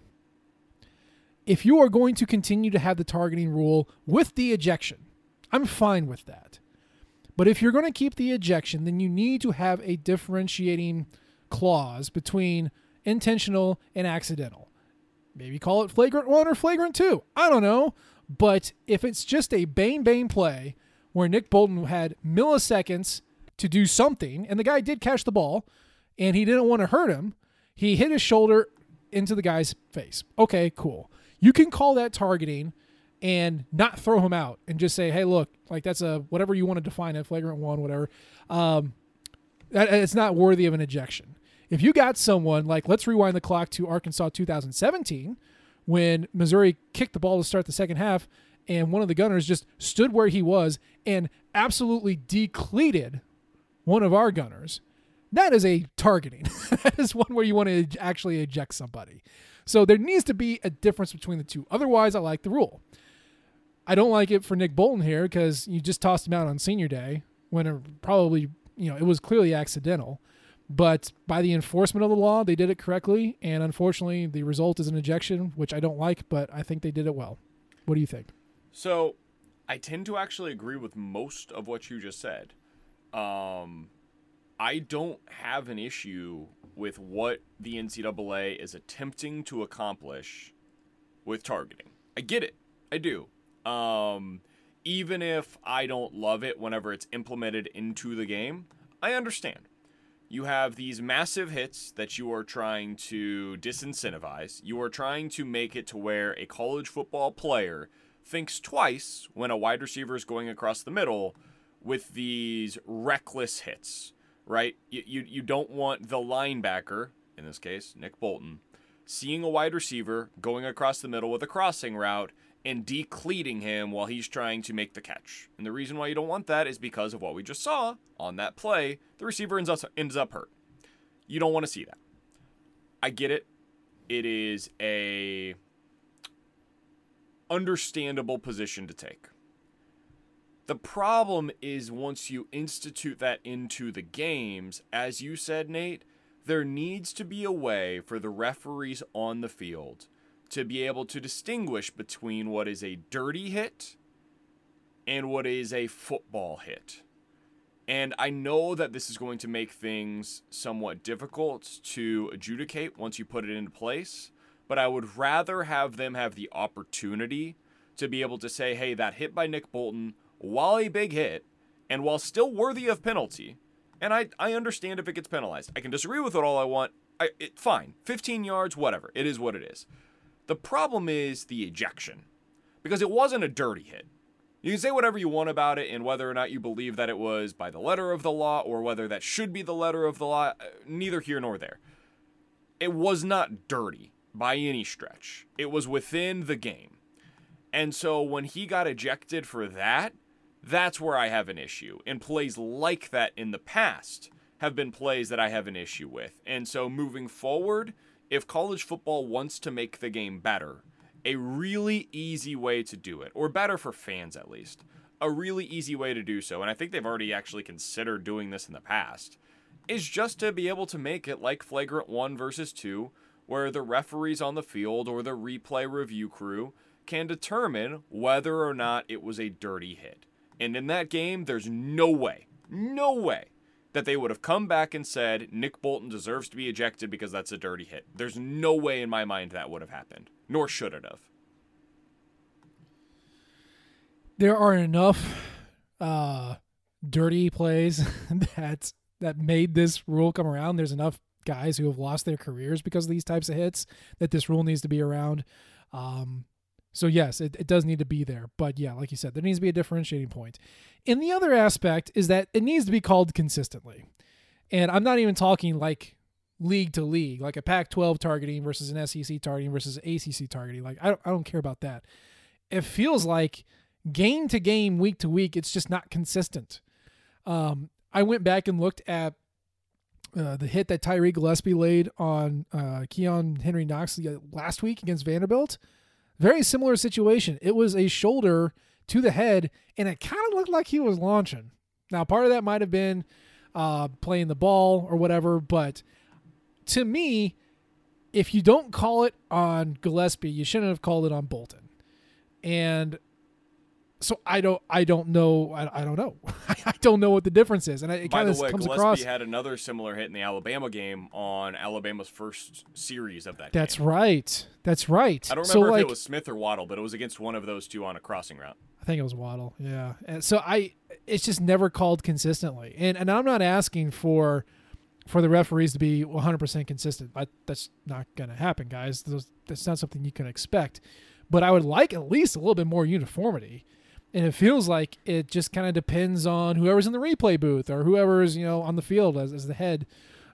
If you are going to continue to have the targeting rule with the ejection, I'm fine with that. But if you're going to keep the ejection, then you need to have a differentiating clause between intentional and accidental. Maybe call it flagrant one or flagrant two. I don't know. But if it's just a bang-bang play where Nick Bolton had milliseconds to do something, and the guy did catch the ball, and he didn't want to hurt him, he hit his shoulder into the guy's face. Okay, cool. You can call that targeting and not throw him out and just say, hey, look, like that's a whatever you want to define it, flagrant one, whatever. Um, that, it's not worthy of an ejection. If you got someone like, let's rewind the clock to Arkansas two thousand seventeen, when Missouri kicked the ball to start the second half, and one of the gunners just stood where he was and absolutely decleated one of our gunners. That is a targeting. That is one where you want to actually eject somebody. So there needs to be a difference between the two. Otherwise, I like the rule. I don't like it for Nick Bolton here because you just tossed him out on senior day when it probably, you know, it was clearly accidental. But by the enforcement of the law, they did it correctly. And unfortunately, the result is an ejection, which I don't like, but I think they did it well. What do you think? So I tend to actually agree with most of what you just said. Um, I don't have an issue with what the N C double A is attempting to accomplish with targeting. I get it. I do. Um, even if I don't love it whenever it's implemented into the game, I understand. You have these massive hits that you are trying to disincentivize. You are trying to make it to where a college football player thinks twice when a wide receiver is going across the middle with these reckless hits, right? You, you, you don't want the linebacker, in this case, Nick Bolton, seeing a wide receiver going across the middle with a crossing route and decleating him while he's trying to make the catch. And the reason why you don't want that is because of what we just saw on that play. The receiver ends up, ends up hurt. You don't want to see that. I get it. It is a understandable position to take. The problem is once you institute that into the games, as you said, Nate, there needs to be a way for the referees on the field to be able to distinguish between what is a dirty hit and what is a football hit. And I know that this is going to make things somewhat difficult to adjudicate once you put it into place, but I would rather have them have the opportunity to be able to say, hey, that hit by Nick Bolton, while a big hit, and while still worthy of penalty, and I, I understand if it gets penalized. I can disagree with it all I want. I, it, fine. fifteen yards, whatever. It is what it is. The problem is the ejection, because it wasn't a dirty hit. You can say whatever you want about it and whether or not you believe that it was by the letter of the law or whether that should be the letter of the law, neither here nor there. It was not dirty by any stretch. It was within the game. And so when he got ejected for that, that's where I have an issue. And plays like that in the past have been plays that I have an issue with. And so moving forward, if college football wants to make the game better, a really easy way to do it, or better for fans at least, a really easy way to do so, and I think they've already actually considered doing this in the past, is just to be able to make it like flagrant one versus two, where the referees on the field or the replay review crew can determine whether or not it was a dirty hit. And in that game, there's no way, no way that they would have come back and said, Nick Bolton deserves to be ejected because that's a dirty hit. There's no way in my mind that would have happened, nor should it have. There are enough uh, dirty plays that that made this rule come around. There's enough guys who have lost their careers because of these types of hits that this rule needs to be around. Um, so yes, it, it does need to be there. But yeah, like you said, there needs to be a differentiating point. And the other aspect is that it needs to be called consistently. And I'm not even talking like league to league, like a Pac twelve targeting versus an S E C targeting versus A C C targeting. Like I don't, I don't care about that. It feels like game to game, week to week, it's just not consistent. Um, I went back and looked at uh, the hit that Tyree Gillespie laid on uh, Keon Henry Knox last week against Vanderbilt. Very similar situation. It was a shoulder to the head, and it kind of looked like he was launching. Now, part of that might have been uh, playing the ball or whatever, but to me, if you don't call it on Gillespie, you shouldn't have called it on Bolton. And so I don't, I don't know, I, I don't know, I don't know what the difference is, and it By kind the of way, comes Gillespie across. had another similar hit in the Alabama game on Alabama's first series of that. That's game. right. That's right. I don't so remember like, if it was Smith or Waddle, but it was against one of those two on a crossing route. I think it was Waddle. Yeah. And so I, it's just never called consistently. And and I'm not asking for, for the referees to be one hundred percent consistent. I, that's not going to happen, guys. Those, that's not something you can expect. But I would like at least a little bit more uniformity. And it feels like it just kind of depends on whoever's in the replay booth or whoever's, you know, on the field as, as the head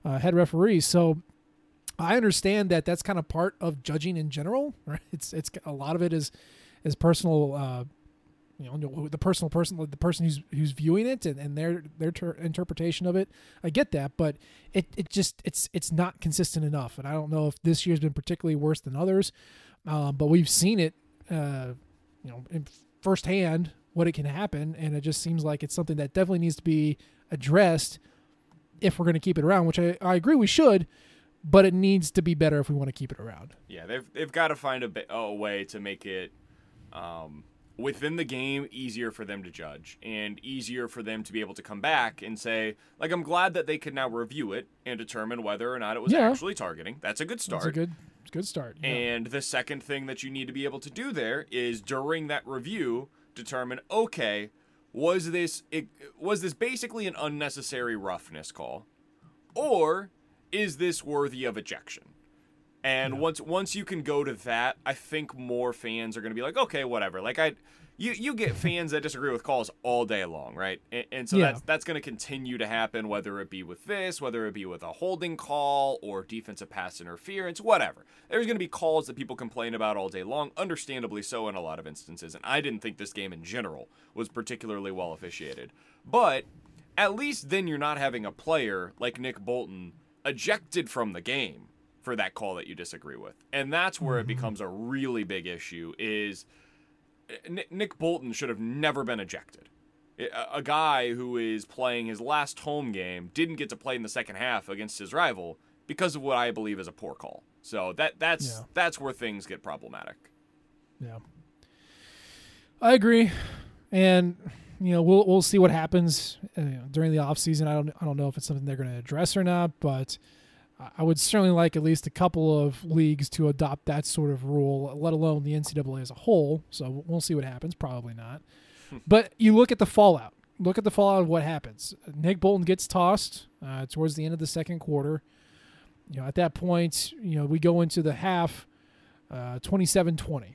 uh, head referees. So I understand that that's kind of part of judging in general, right? It's it's a lot of it is is personal, uh, you know, the personal person, the person who's who's viewing it and, and their their ter- interpretation of it. I get that, but it, it just it's it's not consistent enough, and I don't know if this year's been particularly worse than others, um, but we've seen it, uh, you know, in firsthand what it can happen, and it just seems like it's something that definitely needs to be addressed if we're going to keep it around, which I, I agree we should. But it needs to be better if we want to keep it around. Yeah, they've they've got to find a, bit, a way to make it um, within the game easier for them to judge and easier for them to be able to come back and say, like, I'm glad that they could now review it and determine whether or not it was yeah. actually targeting. That's a good start. That's a good good start. Yeah. And the second thing that you need to be able to do there is during that review determine, okay, was this it, was this basically an unnecessary roughness call, or is this worthy of ejection? And yeah. once once you can go to that, I think more fans are going to be like, okay, whatever. Like I, you you get fans that disagree with calls all day long, right? And, and so yeah. that's that's going to continue to happen, whether it be with this, whether it be with a holding call or defensive pass interference, whatever. There's going to be calls that people complain about all day long, understandably so in a lot of instances. And I didn't think this game in general was particularly well officiated, but at least then you're not having a player like Nick Bolton ejected from the game for that call that you disagree with. And that's where mm-hmm. it becomes a really big issue is Nick Bolton should have never been ejected. A guy who is playing his last home game didn't get to play in the second half against his rival because of what I believe is a poor call. So that that's yeah. that's where things get problematic. Yeah. I agree. And you know, we'll we'll see what happens uh, you know, during the offseason. I don't I don't know if it's something they're going to address or not, but I would certainly like at least a couple of leagues to adopt that sort of rule, let alone the N C double A as a whole. So we'll see what happens. Probably not. But you look at the fallout. Look at the fallout of what happens. Nick Bolton gets tossed uh, towards the end of the second quarter. You know, at that point, you know, we go into the half, uh, twenty-seven twenty,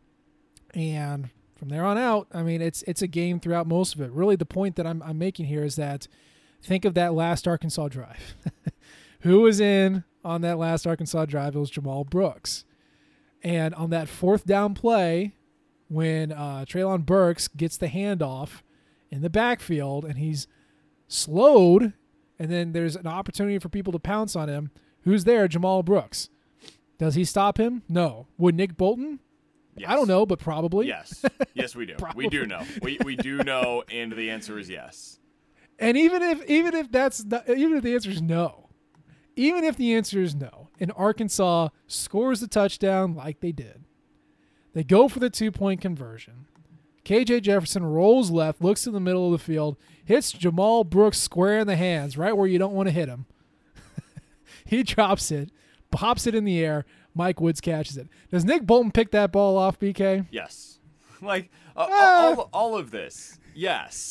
and from there on out, I mean, it's it's a game throughout most of it. Really, the point that I'm I'm making here is that think of that last Arkansas drive. Who was in on that last Arkansas drive? It was Jamal Brooks. And on that fourth down play, when uh, Treylon Burks gets the handoff in the backfield and he's slowed, and then there's an opportunity for people to pounce on him, who's there? Jamal Brooks. Does he stop him? No. Would Nick Bolton? Yes. I don't know, but probably. Yes. Yes, we do. We do know. We we do know, and the answer is yes. And even if even if that's not, even if the answer is no, even if the answer is no, and Arkansas scores the touchdown like they did, they go for the two-point conversion. K J Jefferson rolls left, looks in the middle of the field, hits Jamal Brooks square in the hands, right where you don't want to hit him. He drops it, pops it in the air. Mike Woods catches it. Does Nick Bolton pick that ball off, B K? Yes. Like, uh, Ah. all, all of this. Yes.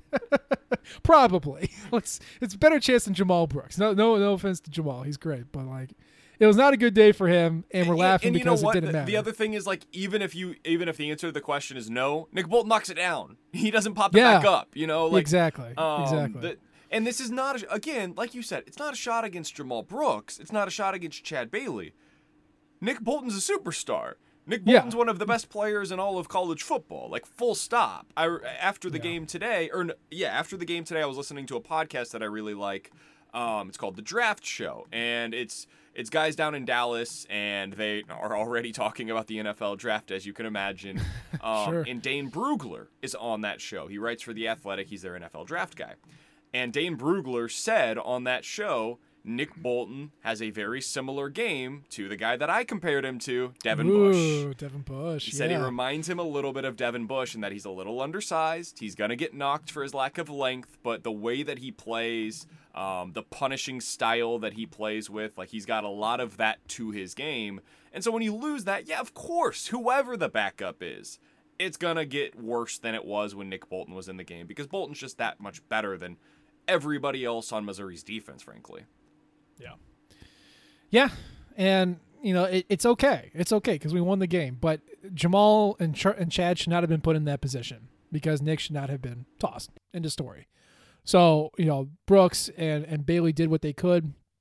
Probably. It's it's a better chance than Jamal Brooks. No, no, no offense to Jamal, he's great, but like, it was not a good day for him, and we're And- laughing and you because know what? it didn't the, matter. The other thing is, like, even if you, even if the answer to the question is no, Nick Bolton knocks it down. He doesn't pop it Yeah. back up. You know, like exactly, um, exactly. the- and this is not a, again, like you said, it's not a shot against Jamal Brooks. It's not a shot against Chad Bailey. Nick Bolton's a superstar. Nick Yeah. Bolton's one of the best players in all of college football. Like, full stop. I after the Yeah. game today, or yeah, after the game today, I was listening to a podcast that I really like. Um, it's called The Draft Show, and it's it's guys down in Dallas, and they are already talking about the N F L draft, as you can imagine. Um, Sure. And Dane Brugler is on that show. He writes for The Athletic. He's their N F L draft guy. And Dane Brugler said on that show, Nick Bolton has a very similar game to the guy that I compared him to, Devin Bush. Ooh, Devin Bush. He said yeah. he reminds him a little bit of Devin Bush in that he's a little undersized. He's going to get knocked for his lack of length, but the way that he plays, um, the punishing style that he plays with, like, he's got a lot of that to his game. And so when you lose that, yeah, of course, whoever the backup is, it's going to get worse than it was when Nick Bolton was in the game, because Bolton's just that much better than everybody else on Missouri's defense, frankly. Yeah. Yeah. And, you know, it, it's okay. It's okay because we won the game. But Jamal and, Ch- and Chad should not have been put in that position because Nick should not have been tossed. End of story. So, you know, Brooks and, and Bailey did what they could.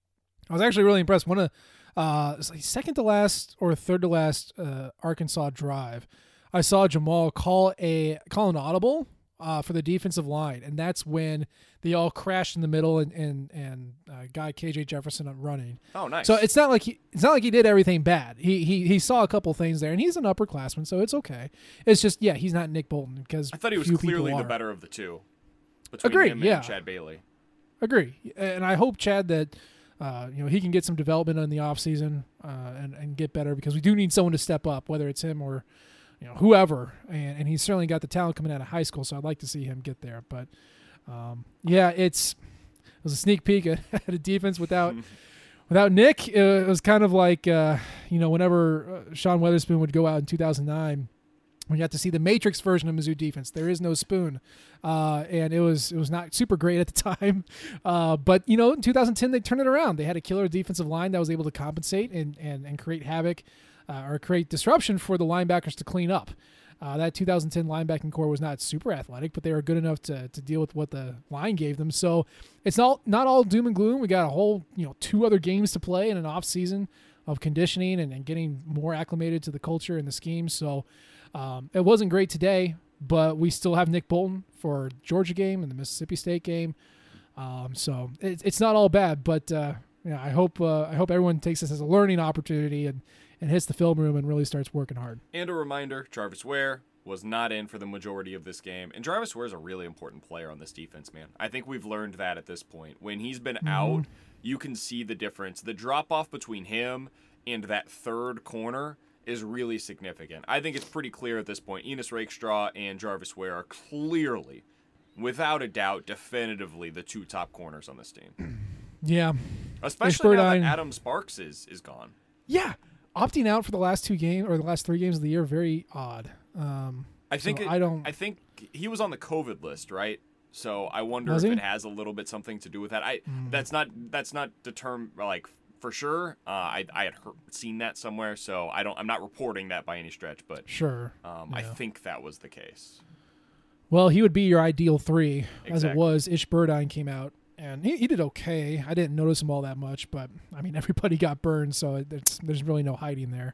I was actually really impressed. One of uh, it's like second to last or third to last uh, Arkansas drive, I saw Jamal call a call an audible uh, for the defensive line, and that's when they all crashed in the middle and and and uh, got K J Jefferson running. Oh, nice. So it's not like he it's not like he did everything bad. He he he saw a couple things there, and he's an upperclassman, so it's okay. It's just yeah, he's not Nick Bolton because I thought he was few clearly people the are. better of the two. Between Agree, him yeah. and Chad Bailey. Agree, and I hope Chad that uh, you know he can get some development in the offseason uh, and and get better because we do need someone to step up, whether it's him or you know whoever. And, and he's certainly got the talent coming out of high school, so I'd like to see him get there. But um, yeah, it's it was a sneak peek at, at a defense without without Nick. It was kind of like uh, you know whenever uh, Sean Weatherspoon would go out in two thousand nine. We got to see the Matrix version of Mizzou defense. There is no spoon, uh, and it was it was not super great at the time. Uh, but you know, in two thousand ten they turned it around. They had a killer defensive line that was able to compensate and and, and create havoc uh, or create disruption for the linebackers to clean up. Uh, that two thousand ten linebacking core was not super athletic, but they were good enough to to deal with what the line gave them. So it's not not all doom and gloom. We got a whole you know two other games to play in an off season of conditioning and, and getting more acclimated to the culture and the scheme. So. Um, it wasn't great today, but we still have Nick Bolton for Georgia game and the Mississippi State game. Um, so it, it's not all bad, but uh, yeah, I hope uh, I hope everyone takes this as a learning opportunity and, and hits the film room and really starts working hard. And a reminder, Jarvis Ware was not in for the majority of this game. And Jarvis Ware is a really important player on this defense, man. I think we've learned that at this point. When he's been mm-hmm. out, you can see the difference. The drop-off between him and that third corner is really significant. I think it's pretty clear at this point. Enos Rakestraw and Jarvis Ware are clearly, without a doubt, definitively the two top corners on this team. Yeah. Especially now that Adam Sparks is is gone. Yeah. Opting out for the last two games or the last three games of the year, very odd. Um, I think so it, I don't. I think he was on the COVID list, right? So I wonder was if he? it has a little bit something to do with that. I mm. that's not that's not determined like for sure. Uh, I I had heard, seen that somewhere, so I don't. I'm not reporting that by any stretch, but sure. Um, yeah. I think that was the case. Well, he would be your ideal three, exactly. as it was. Ish Burdine came out, and he, he did okay. I didn't notice him all that much, but I mean, everybody got burned, so there's there's really no hiding there.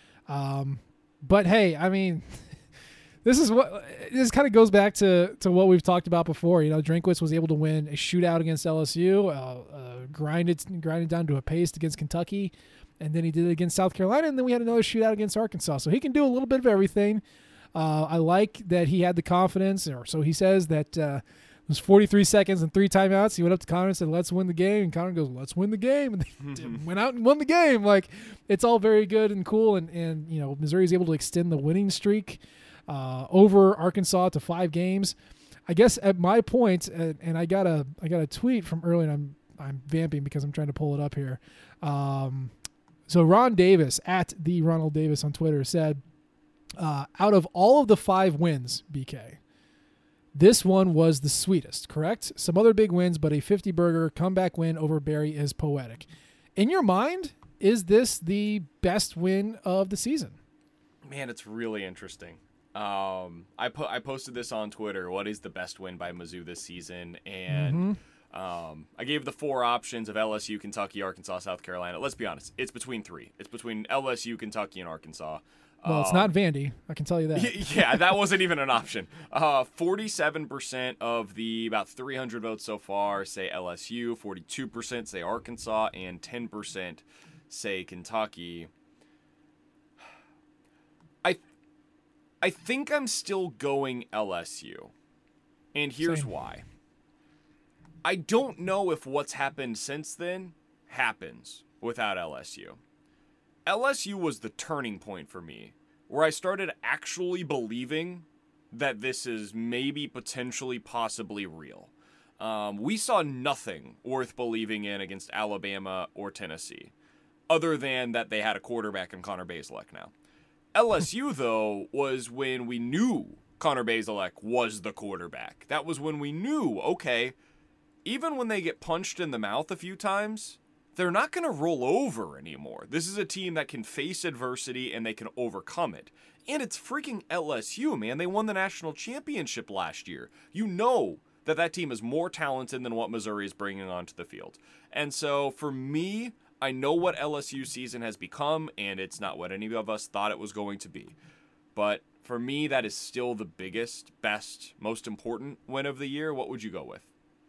Um, but hey, I mean. This is what this kind of goes back to, to what we've talked about before. You know, Drinkwitz was able to win a shootout against L S U, uh, uh, grinded grinded down to a pace against Kentucky, and then he did it against South Carolina, and then we had another shootout against Arkansas. So he can do a little bit of everything. Uh, I like that he had the confidence, or so he says, that uh, it was forty-three seconds and three timeouts. He went up to Connor and said, "Let's win the game," and Connor goes, "Let's win the game," and they went out and won the game. Like, it's all very good and cool, and and you know, Missouri's able to extend the winning streak Uh, over Arkansas to five games. I guess at my point, uh, and I got a I got a tweet from earlier, and I'm I'm vamping because I'm trying to pull it up here. Um, so Ron Davis at the Ronald Davis on Twitter said, uh, out of all of the five wins, B K, this one was the sweetest. Correct? Some other big wins, but a fifty burger comeback win over Barry is poetic. In your mind, is this the best win of the season? Man, it's really interesting. Um, I po- I posted this on Twitter. What is the best win by Mizzou this season? And mm-hmm. um, I gave the four options of L S U, Kentucky, Arkansas, South Carolina. Let's be honest. It's between three. It's between L S U, Kentucky, and Arkansas. Well, um, it's not Vandy. I can tell you that. Yeah, that wasn't even an option. Uh, forty-seven percent of the about three hundred votes so far say L S U, forty-two percent say Arkansas, and ten percent say Kentucky. I I think I'm still going L S U, and here's Same. why. I don't know if what's happened since then happens without L S U. L S U was the turning point for me, where I started actually believing that this is maybe potentially possibly real. Um, we saw nothing worth believing in against Alabama or Tennessee, other than that they had a quarterback in Connor Bazelak now. L S U, though, was when we knew Connor Bazelak was the quarterback. That was when we knew, okay, even when they get punched in the mouth a few times, they're not going to roll over anymore. This is a team that can face adversity and they can overcome it. And it's freaking L S U, man. They won the national championship last year. You know that that team is more talented than what Missouri is bringing onto the field. And so for me, I know what L S U's season has become, and it's not what any of us thought it was going to be. But for me, that is still the biggest, best, most important win of the year. What would you go with?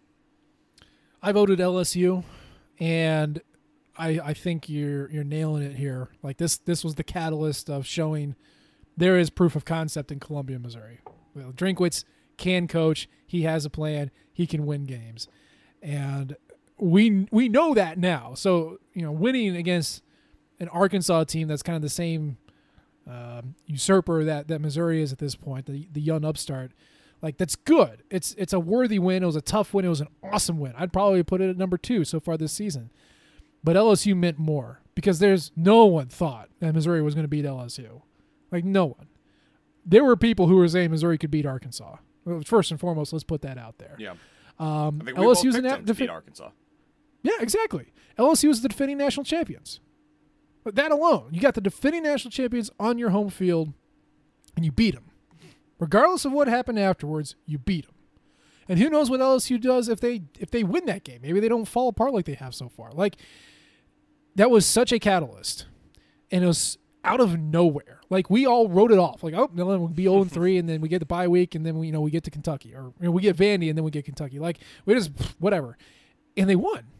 I voted L S U, and I I think you're you're nailing it here. Like this this was the catalyst of showing there is proof of concept in Columbia, Missouri. Well, Drinkwitz can coach. He has a plan. He can win games, and we we know that now. So you know, winning against an Arkansas team that's kind of the same um, usurper that that Missouri is at this point, the the young upstart. Like, that's good. It's it's a worthy win. It was a tough win. It was an awesome win. I'd probably put it at number two so far this season. But L S U meant more because there's no one thought that Missouri was going to beat L S U. Like, no one. There were people who were saying Missouri could beat Arkansas. Well, first and foremost, let's put that out there. Yeah. Um, I think we L S U's both picked an them to defi- beat Arkansas. Yeah, exactly. L S U is the defending national champions. But that alone, you got the defending national champions on your home field, and you beat them. Regardless of what happened afterwards, you beat them. And who knows what L S U does if they if they win that game. Maybe they don't fall apart like they have so far. Like, that was such a catalyst. And it was out of nowhere. Like, we all wrote it off. Like, oh, no, we'll be oh and three, and then we get the bye week, and then we, you know, we get to Kentucky. Or you know, we get Vandy, and then we get Kentucky. Like, we just, whatever. And they won.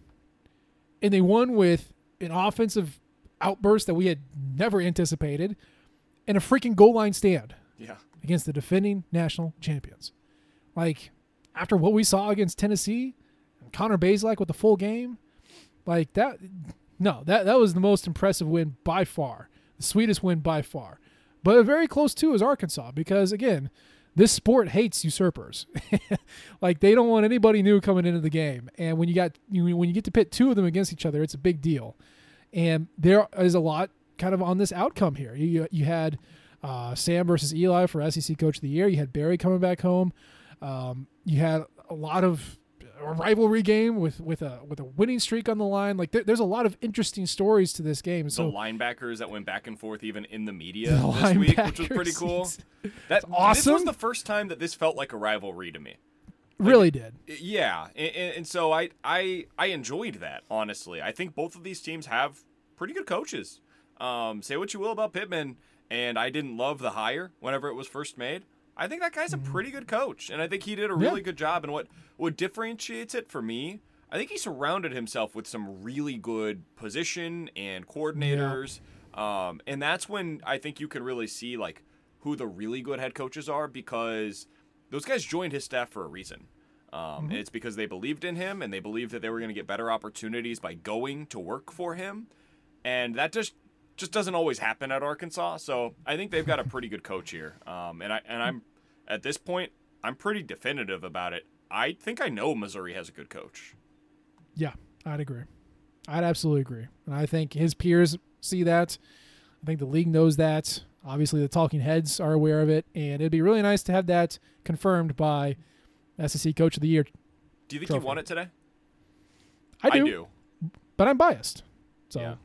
And they won with an offensive outburst that we had never anticipated and a freaking goal line stand. Yeah. Against the defending national champions. Like, after what we saw against Tennessee, and Connor Bazelak with the full game, like that, no, that, that was the most impressive win by far. The sweetest win by far. But very close too is Arkansas because, again, this sport hates usurpers. Like, they don't want anybody new coming into the game. And when you got you, when you get to pit two of them against each other, it's a big deal. And there is a lot kind of on this outcome here. You you had Uh, Sam versus Eli for S E C Coach of the Year. You had Barry coming back home. Um, you had a lot of a rivalry game with, with a with a winning streak on the line. Like there, there's a lot of interesting stories to this game. So the linebackers that went back and forth even in the media the this week, which was pretty cool. That awesome. This was the first time that this felt like a rivalry to me. Like, really did. Yeah, and, and so I I I enjoyed that, honestly. I think both of these teams have pretty good coaches. Um, say what you will about Pittman. And I didn't love the hire whenever it was first made. I think that guy's a pretty good coach, and I think he did a really yeah. good job. And what, what differentiates it for me, I think he surrounded himself with some really good position and coordinators. Yeah. Um, and that's when I think you can really see like who the really good head coaches are because those guys joined his staff for a reason. Um, mm-hmm. It's because they believed in him, and they believed that they were going to get better opportunities by going to work for him. And that just... just doesn't always happen at Arkansas, so I think they've got a pretty good coach here. Um, and I and I'm at this point, I'm pretty definitive about it. I think I know Missouri has a good coach. Yeah, I'd agree. I'd absolutely agree. And I think his peers see that. I think the league knows that. Obviously, the talking heads are aware of it, and it'd be really nice to have that confirmed by S E C Coach of the Year. Do you think trophy. he won it today? I do. I do. But I'm biased. So. Yeah.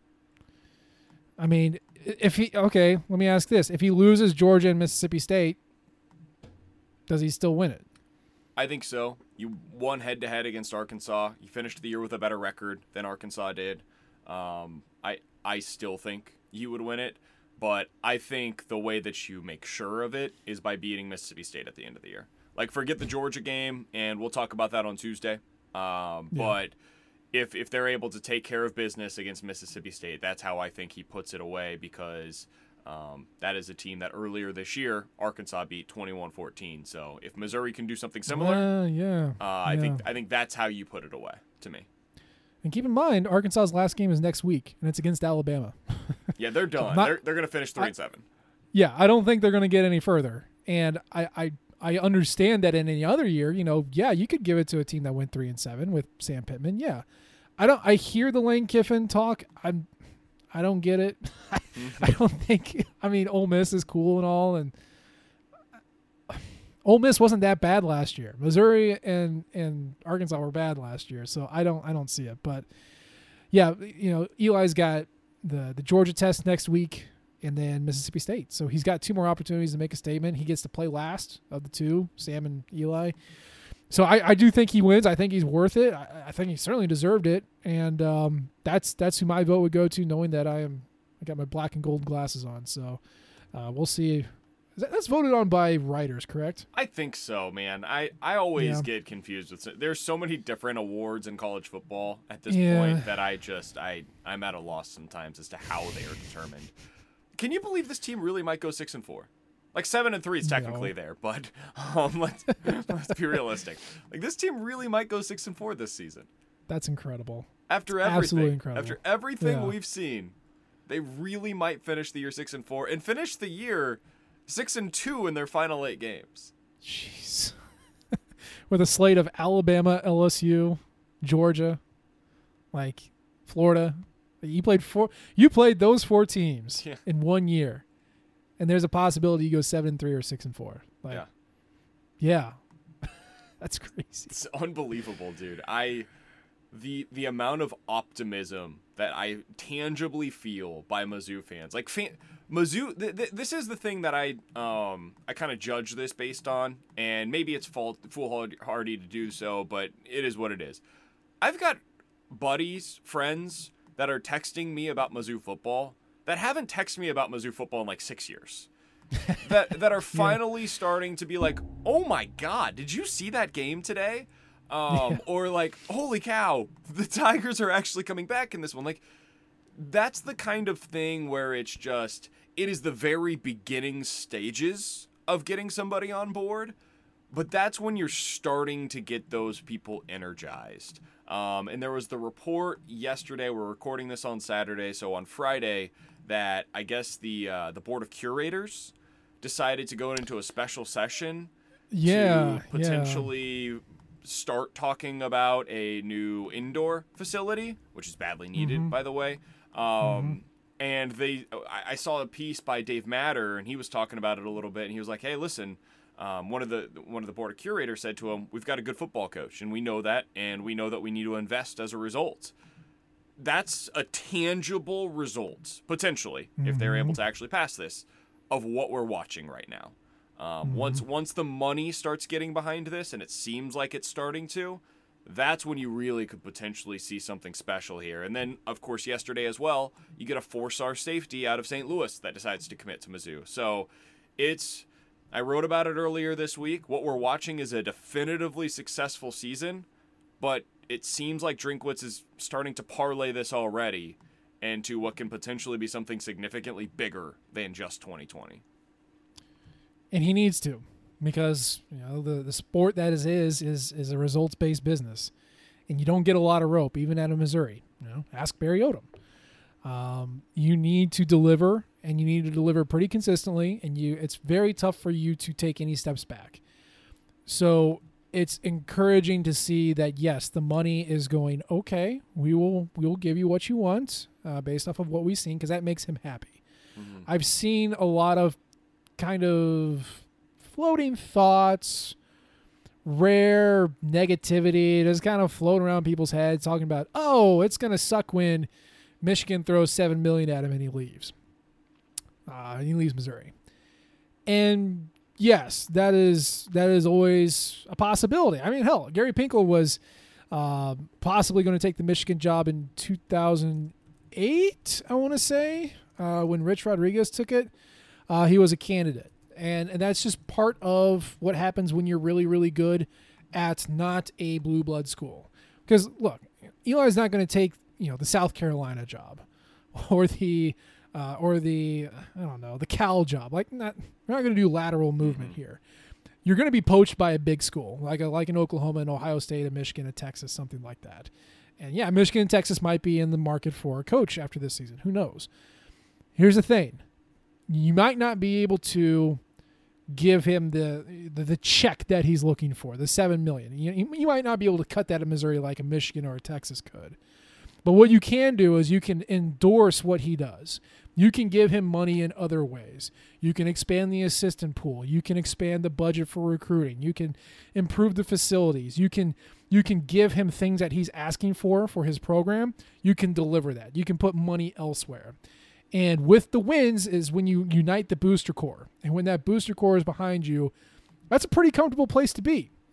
I mean, if he okay, let me ask this: if he loses Georgia and Mississippi State, does he still win it? I think so. You won head to head against Arkansas. You finished the year with a better record than Arkansas did. Um, I I still think you would win it, but I think the way that you make sure of it is by beating Mississippi State at the end of the year. Like, forget the Georgia game, and we'll talk about that on Tuesday. Um, yeah. But if if they're able to take care of business against Mississippi State, that's how I think he puts it away because um, that is a team that earlier this year Arkansas beat twenty-one fourteen. So if Missouri can do something similar, uh, yeah, uh, I yeah. think I think that's how you put it away to me. And keep in mind, Arkansas's last game is next week, and it's against Alabama. Yeah, they're done. Not, they're they're going to finish three I, and seven. Yeah, I don't think they're going to get any further. And I, I I understand that in any other year, you know, yeah, you could give it to a team that went three and seven with Sam Pittman. Yeah, I don't. I hear the Lane Kiffin talk. I'm. I don't get it. I don't think. I mean, Ole Miss is cool and all, and Ole Miss wasn't that bad last year. Missouri and and Arkansas were bad last year, so I don't. I don't see it. But yeah, you know, Eli's got the the Georgia test next week, and then Mississippi State. So he's got two more opportunities to make a statement. He gets to play last of the two, Sam and Eli. So I, I do think he wins. I think he's worth it. I, I think he certainly deserved it. And um, that's that's who my vote would go to, knowing that I am I got my black and gold glasses on. So uh, we'll see. That, that's voted on by writers, correct? I think so, man. I, I always Yeah. get confused with there's so many different awards in college football at this Yeah. point that I just I I'm at a loss sometimes as to how they are determined. Can you believe this team really might go six and four? Like seven and three is technically No. there, but um, let's let's be realistic. Like this team really might go six and four this season. That's incredible. After everything, Absolutely incredible. after everything Yeah. we've seen, they really might finish the year six and four and finish the year six and two in their final eight games. Jeez. With a slate of Alabama, L S U, Georgia, like Florida. You played four you played those four teams Yeah. in one year. And there's a possibility you go seven and three or six and four. Like Yeah. Yeah. That's crazy. It's unbelievable, dude. I the the amount of optimism that I tangibly feel by Mizzou fans. Like fan, Mizzou th- th- this is the thing that I um I kind of judge this based on, and maybe it's fault foolhardy to do so, but it is what it is. I've got buddies, friends that are texting me about Mizzou football that haven't texted me about Mizzou football in like six years. that that are finally starting to be like, oh my god, did you see that game today? Um, Yeah. Or like, holy cow, the Tigers are actually coming back in this one. Like, that's the kind of thing where it's just, it is the very beginning stages of getting somebody on board, but that's when you're starting to get those people energized. Um, and there was the report yesterday, we're recording this on Saturday, so on Friday, that I guess the uh, the Board of Curators decided to go into a special session Yeah. to potentially start talking about a new indoor facility, which is badly needed, Mhm. by the way. Um, And they, I I saw a piece by Dave Matter, and he was talking about it a little bit, and he was like, "Hey, listen." Um, one of the one of the board of curators said to him, "We've got a good football coach, and we know that, and we know that we need to invest as a result." That's a tangible result, potentially, if they're able to actually pass this, of what we're watching right now. Um, Once once the money starts getting behind this, and it seems like it's starting to, that's when you really could potentially see something special here. And then, of course, yesterday as well, you get a four-star safety out of Saint Louis that decides to commit to Mizzou. So it's, I wrote about it earlier this week. What we're watching is a definitively successful season, but it seems like Drinkwitz is starting to parlay this already into what can potentially be something significantly bigger than just twenty twenty. And he needs to, because you know the, the sport that is is is is a results based business, and you don't get a lot of rope even out of Missouri. You know, ask Barry Odom. Um, you need to deliver, and you need to deliver pretty consistently, and you it's very tough for you to take any steps back. So it's encouraging to see that yes, the money is going okay. We will we will give you what you want uh, based off of what we've seen, because that makes him happy. Mm-hmm. I've seen a lot of kind of floating thoughts, rare negativity just kind of floating around people's heads, talking about, oh, it's going to suck when Michigan throws seven million dollars at him and he leaves. Uh, he leaves Missouri. And yes, that is that is always a possibility. I mean, hell, Gary Pinkel was uh, possibly going to take the Michigan job in two thousand eight, I want to say, uh, when Rich Rodriguez took it. Uh, he was a candidate. And, and that's just part of what happens when you're really, really good at not a blue blood school. Because, look, Eli's not going to take, you know, the South Carolina job or the, uh, or the, I don't know, the Cal job. Like, not, we're not going to do lateral movement Mm-hmm. here. You're going to be poached by a big school, like a, like an Oklahoma and Ohio State and Michigan and Texas, something like that. And, yeah, Michigan and Texas might be in the market for a coach after this season. Who knows? Here's the thing. You might not be able to give him the, the the check that he's looking for, the seven million dollars. You, you might not be able to cut that in Missouri like a Michigan or a Texas could. But what you can do is you can endorse what he does. You can give him money in other ways. You can expand the assistant pool. You can expand the budget for recruiting. You can improve the facilities. You can you can give him things that he's asking for for his program. You can deliver that. You can put money elsewhere. And with the wins is when you unite the booster core. And when that booster core is behind you, that's a pretty comfortable place to be.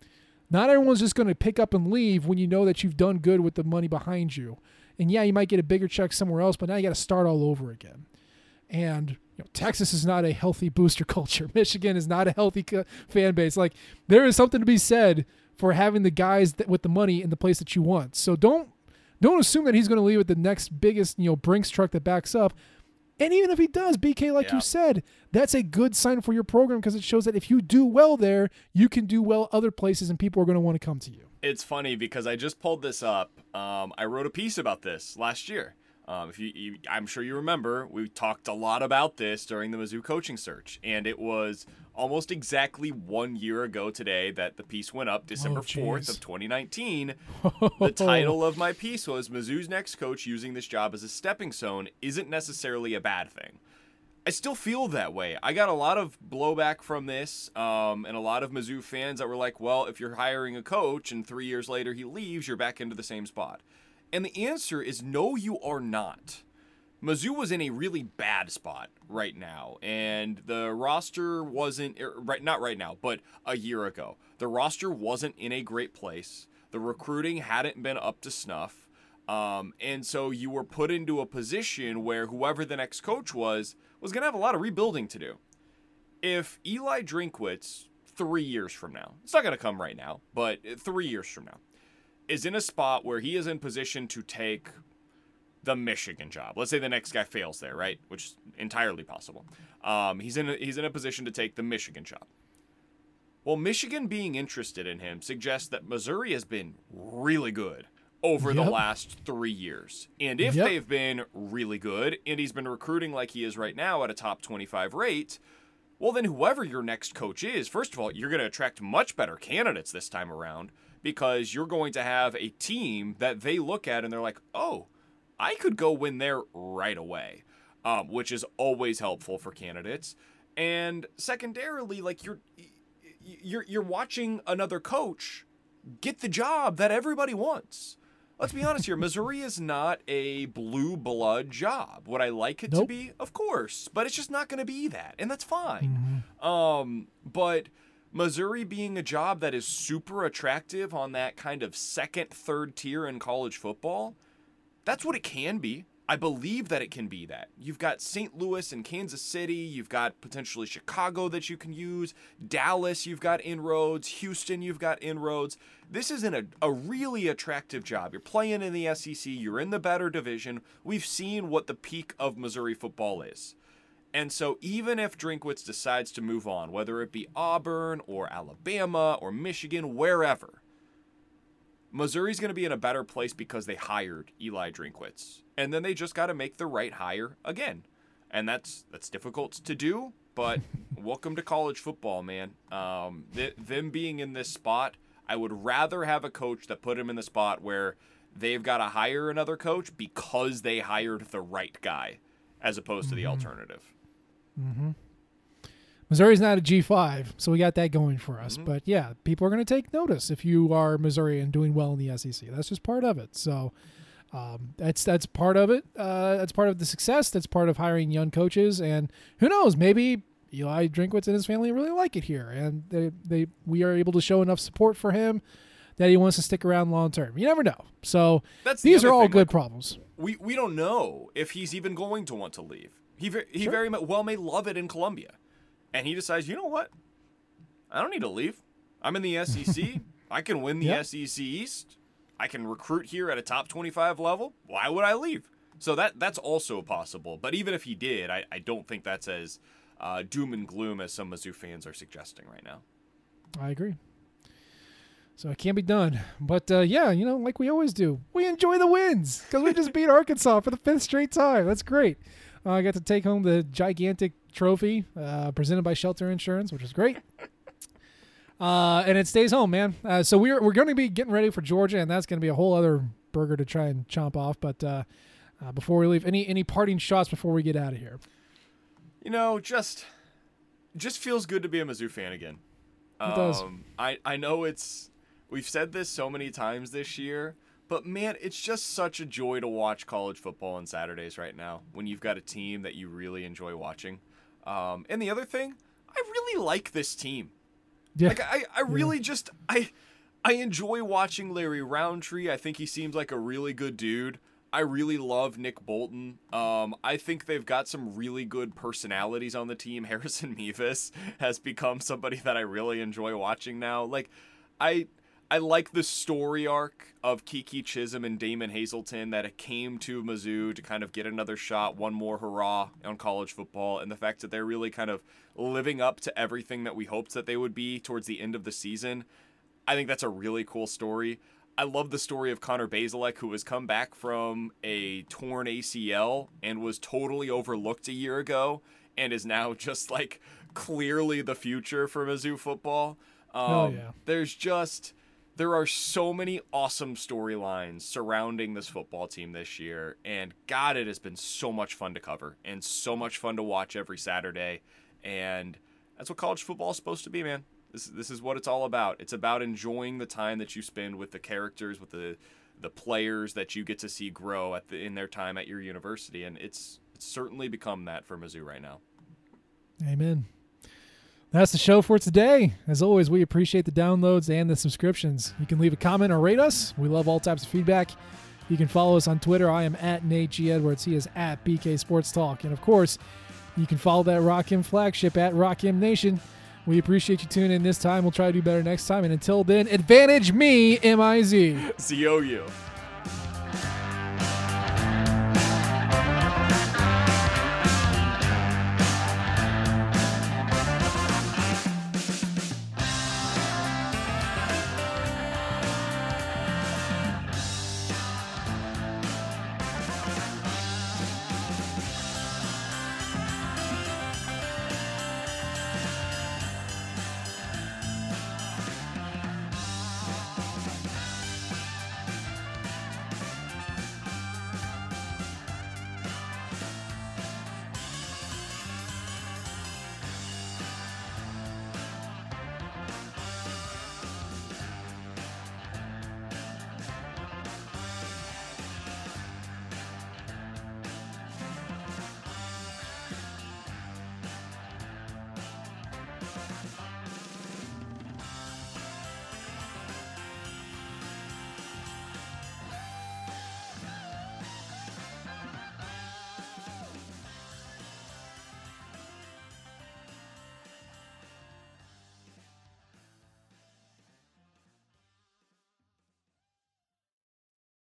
Not everyone's just going to pick up and leave when you know that you've done good with the money behind you. And yeah, you might get a bigger check somewhere else, but now you got to start all over again. And you know, Texas is not a healthy booster culture. Michigan is not a healthy co- fan base. Like, there is something to be said for having the guys that, with the money in the place that you want. So don't don't assume that he's going to leave with the next biggest, you know, Brinks truck that backs up. And even if he does, B K, like yeah. you said, that's a good sign for your program because it shows that if you do well there, you can do well other places and people are going to want to come to you. It's funny because I just pulled this up. Um, I wrote a piece about this last year. Um, if you, you, I'm sure you remember, we talked a lot about this during the Mizzou coaching search, and it was almost exactly one year ago today that the piece went up, December fourth of twenty nineteen. The title of my piece was "Mizzou's next coach using this job as a stepping stone isn't necessarily a bad thing." I still feel that way. I got a lot of blowback from this, um, and a lot of Mizzou fans that were like, "Well, if you're hiring a coach and three years later he leaves, you're back into the same spot." And the answer is no, you are not. Mizzou was in a really bad spot right now, and the roster wasn't right not right now, but a year ago. The roster wasn't in a great place. The recruiting hadn't been up to snuff, um, and so you were put into a position where whoever the next coach was was going to have a lot of rebuilding to do. If Eli Drinkwitz, three years from now, it's not going to come right now, but three years from now, is in a spot where he is in position to take the Michigan job. Let's say the next guy fails there, right? Which is entirely possible. Um, he's in a, he's in a position to take the Michigan job. Well, Michigan being interested in him suggests that Missouri has been really good over yep. the last three years. And if yep. they've been really good, and he's been recruiting like he is right now at a top twenty-five rate, well, then whoever your next coach is, first of all, you're going to attract much better candidates this time around, because you're going to have a team that they look at and they're like, oh, I could go win there right away, um, which is always helpful for candidates. And secondarily, like you're you're you're watching another coach get the job that everybody wants. Let's be honest here. Missouri is not a blue blood job. Would I like it nope. to be? Of course, but it's just not going to be that, and that's fine. Mm-hmm. Um, but Missouri being a job that is super attractive on that kind of second, third tier in college football, that's what it can be. I believe that it can be that. You've got Saint Louis and Kansas City. You've got potentially Chicago that you can use. Dallas, you've got inroads. Houston, you've got inroads. This is in a, a really attractive job. You're playing in the S E C. You're in the better division. We've seen what the peak of Missouri football is. And so even if Drinkwitz decides to move on, whether it be Auburn or Alabama or Michigan, wherever, Missouri's going to be in a better place because they hired Eli Drinkwitz. And then they just got to make the right hire again. And that's that's difficult to do, but welcome to college football, man. Um, th- them being in this spot, I would rather have a coach that put him in the spot where they've got to hire another coach because they hired the right guy, as opposed mm-hmm. to the alternative. Mm-hmm. Missouri's not a G five, so we got that going for us. Mm-hmm. But, yeah, people are going to take notice if you are Missouri and doing well in the S E C. That's just part of it. So um, that's that's part of it. Uh, that's part of the success. That's part of hiring young coaches. And who knows, maybe Eli Drinkwitz and his family really like it here. And they, they we are able to show enough support for him that he wants to stick around long term. You never know. So that's these the are all thing. good like, problems. We, we don't know if he's even going to want to leave. He, he sure. very well may love it in Columbia. And he decides, you know what? I don't need to leave. I'm in the S E C. I can win the yep. S E C East. I can recruit here at a top twenty-five level. Why would I leave? So that that's also possible. But even if he did, I, I don't think that's as uh, doom and gloom as some Mizzou fans are suggesting right now. I agree. So it can't be done. But, uh, yeah, you know, like we always do, we enjoy the wins because we just beat Arkansas for the fifth straight time. That's great. Uh, I got to take home the gigantic trophy uh, presented by Shelter Insurance, which is great. Uh, and it stays home, man. Uh, so we're we're going to be getting ready for Georgia, and that's going to be a whole other burger to try and chomp off. But uh, uh, before we leave, any any parting shots before we get out of here? You know, just just feels good to be a Mizzou fan again. It um, does. I, I know it's we've said this so many times this year, but man, it's just such a joy to watch college football on Saturdays right now when you've got a team that you really enjoy watching. Um, and the other thing, I really like this team. Yeah. Like I, I really yeah. just I I enjoy watching Larry Roundtree. I think he seems like a really good dude. I really love Nick Bolton. Um, I think they've got some really good personalities on the team. Harrison Mevis has become somebody that I really enjoy watching now. Like, I I like the story arc of Kiki Chisholm and Damon Hazelton, that it came to Mizzou to kind of get another shot, one more hurrah on college football, and the fact that they're really kind of living up to everything that we hoped that they would be towards the end of the season. I think that's a really cool story. I love the story of Connor Bazelak, who has come back from a torn A C L and was totally overlooked a year ago and is now just like clearly the future for Mizzou football. Um, oh, yeah. There's just, there are so many awesome storylines surrounding this football team this year. And God, it has been so much fun to cover and so much fun to watch every Saturday. And that's what college football is supposed to be, man. This, this is what it's all about. It's about enjoying the time that you spend with the characters, with the the players that you get to see grow at the, in their time at your university, and it's it's certainly become that for Mizzou right now. Amen. That's the show for today. As always, we appreciate the downloads and the subscriptions. You can leave a comment or rate us. We love all types of feedback. You can follow us on Twitter. I am at Nate G. Edwards. He is at B K Sports Talk. And, of course, you can follow that Rock Him flagship at Rock Him Nation. We appreciate you tuning in this time. We'll try to do better next time. And until then, advantage me, M I Z. Z O U.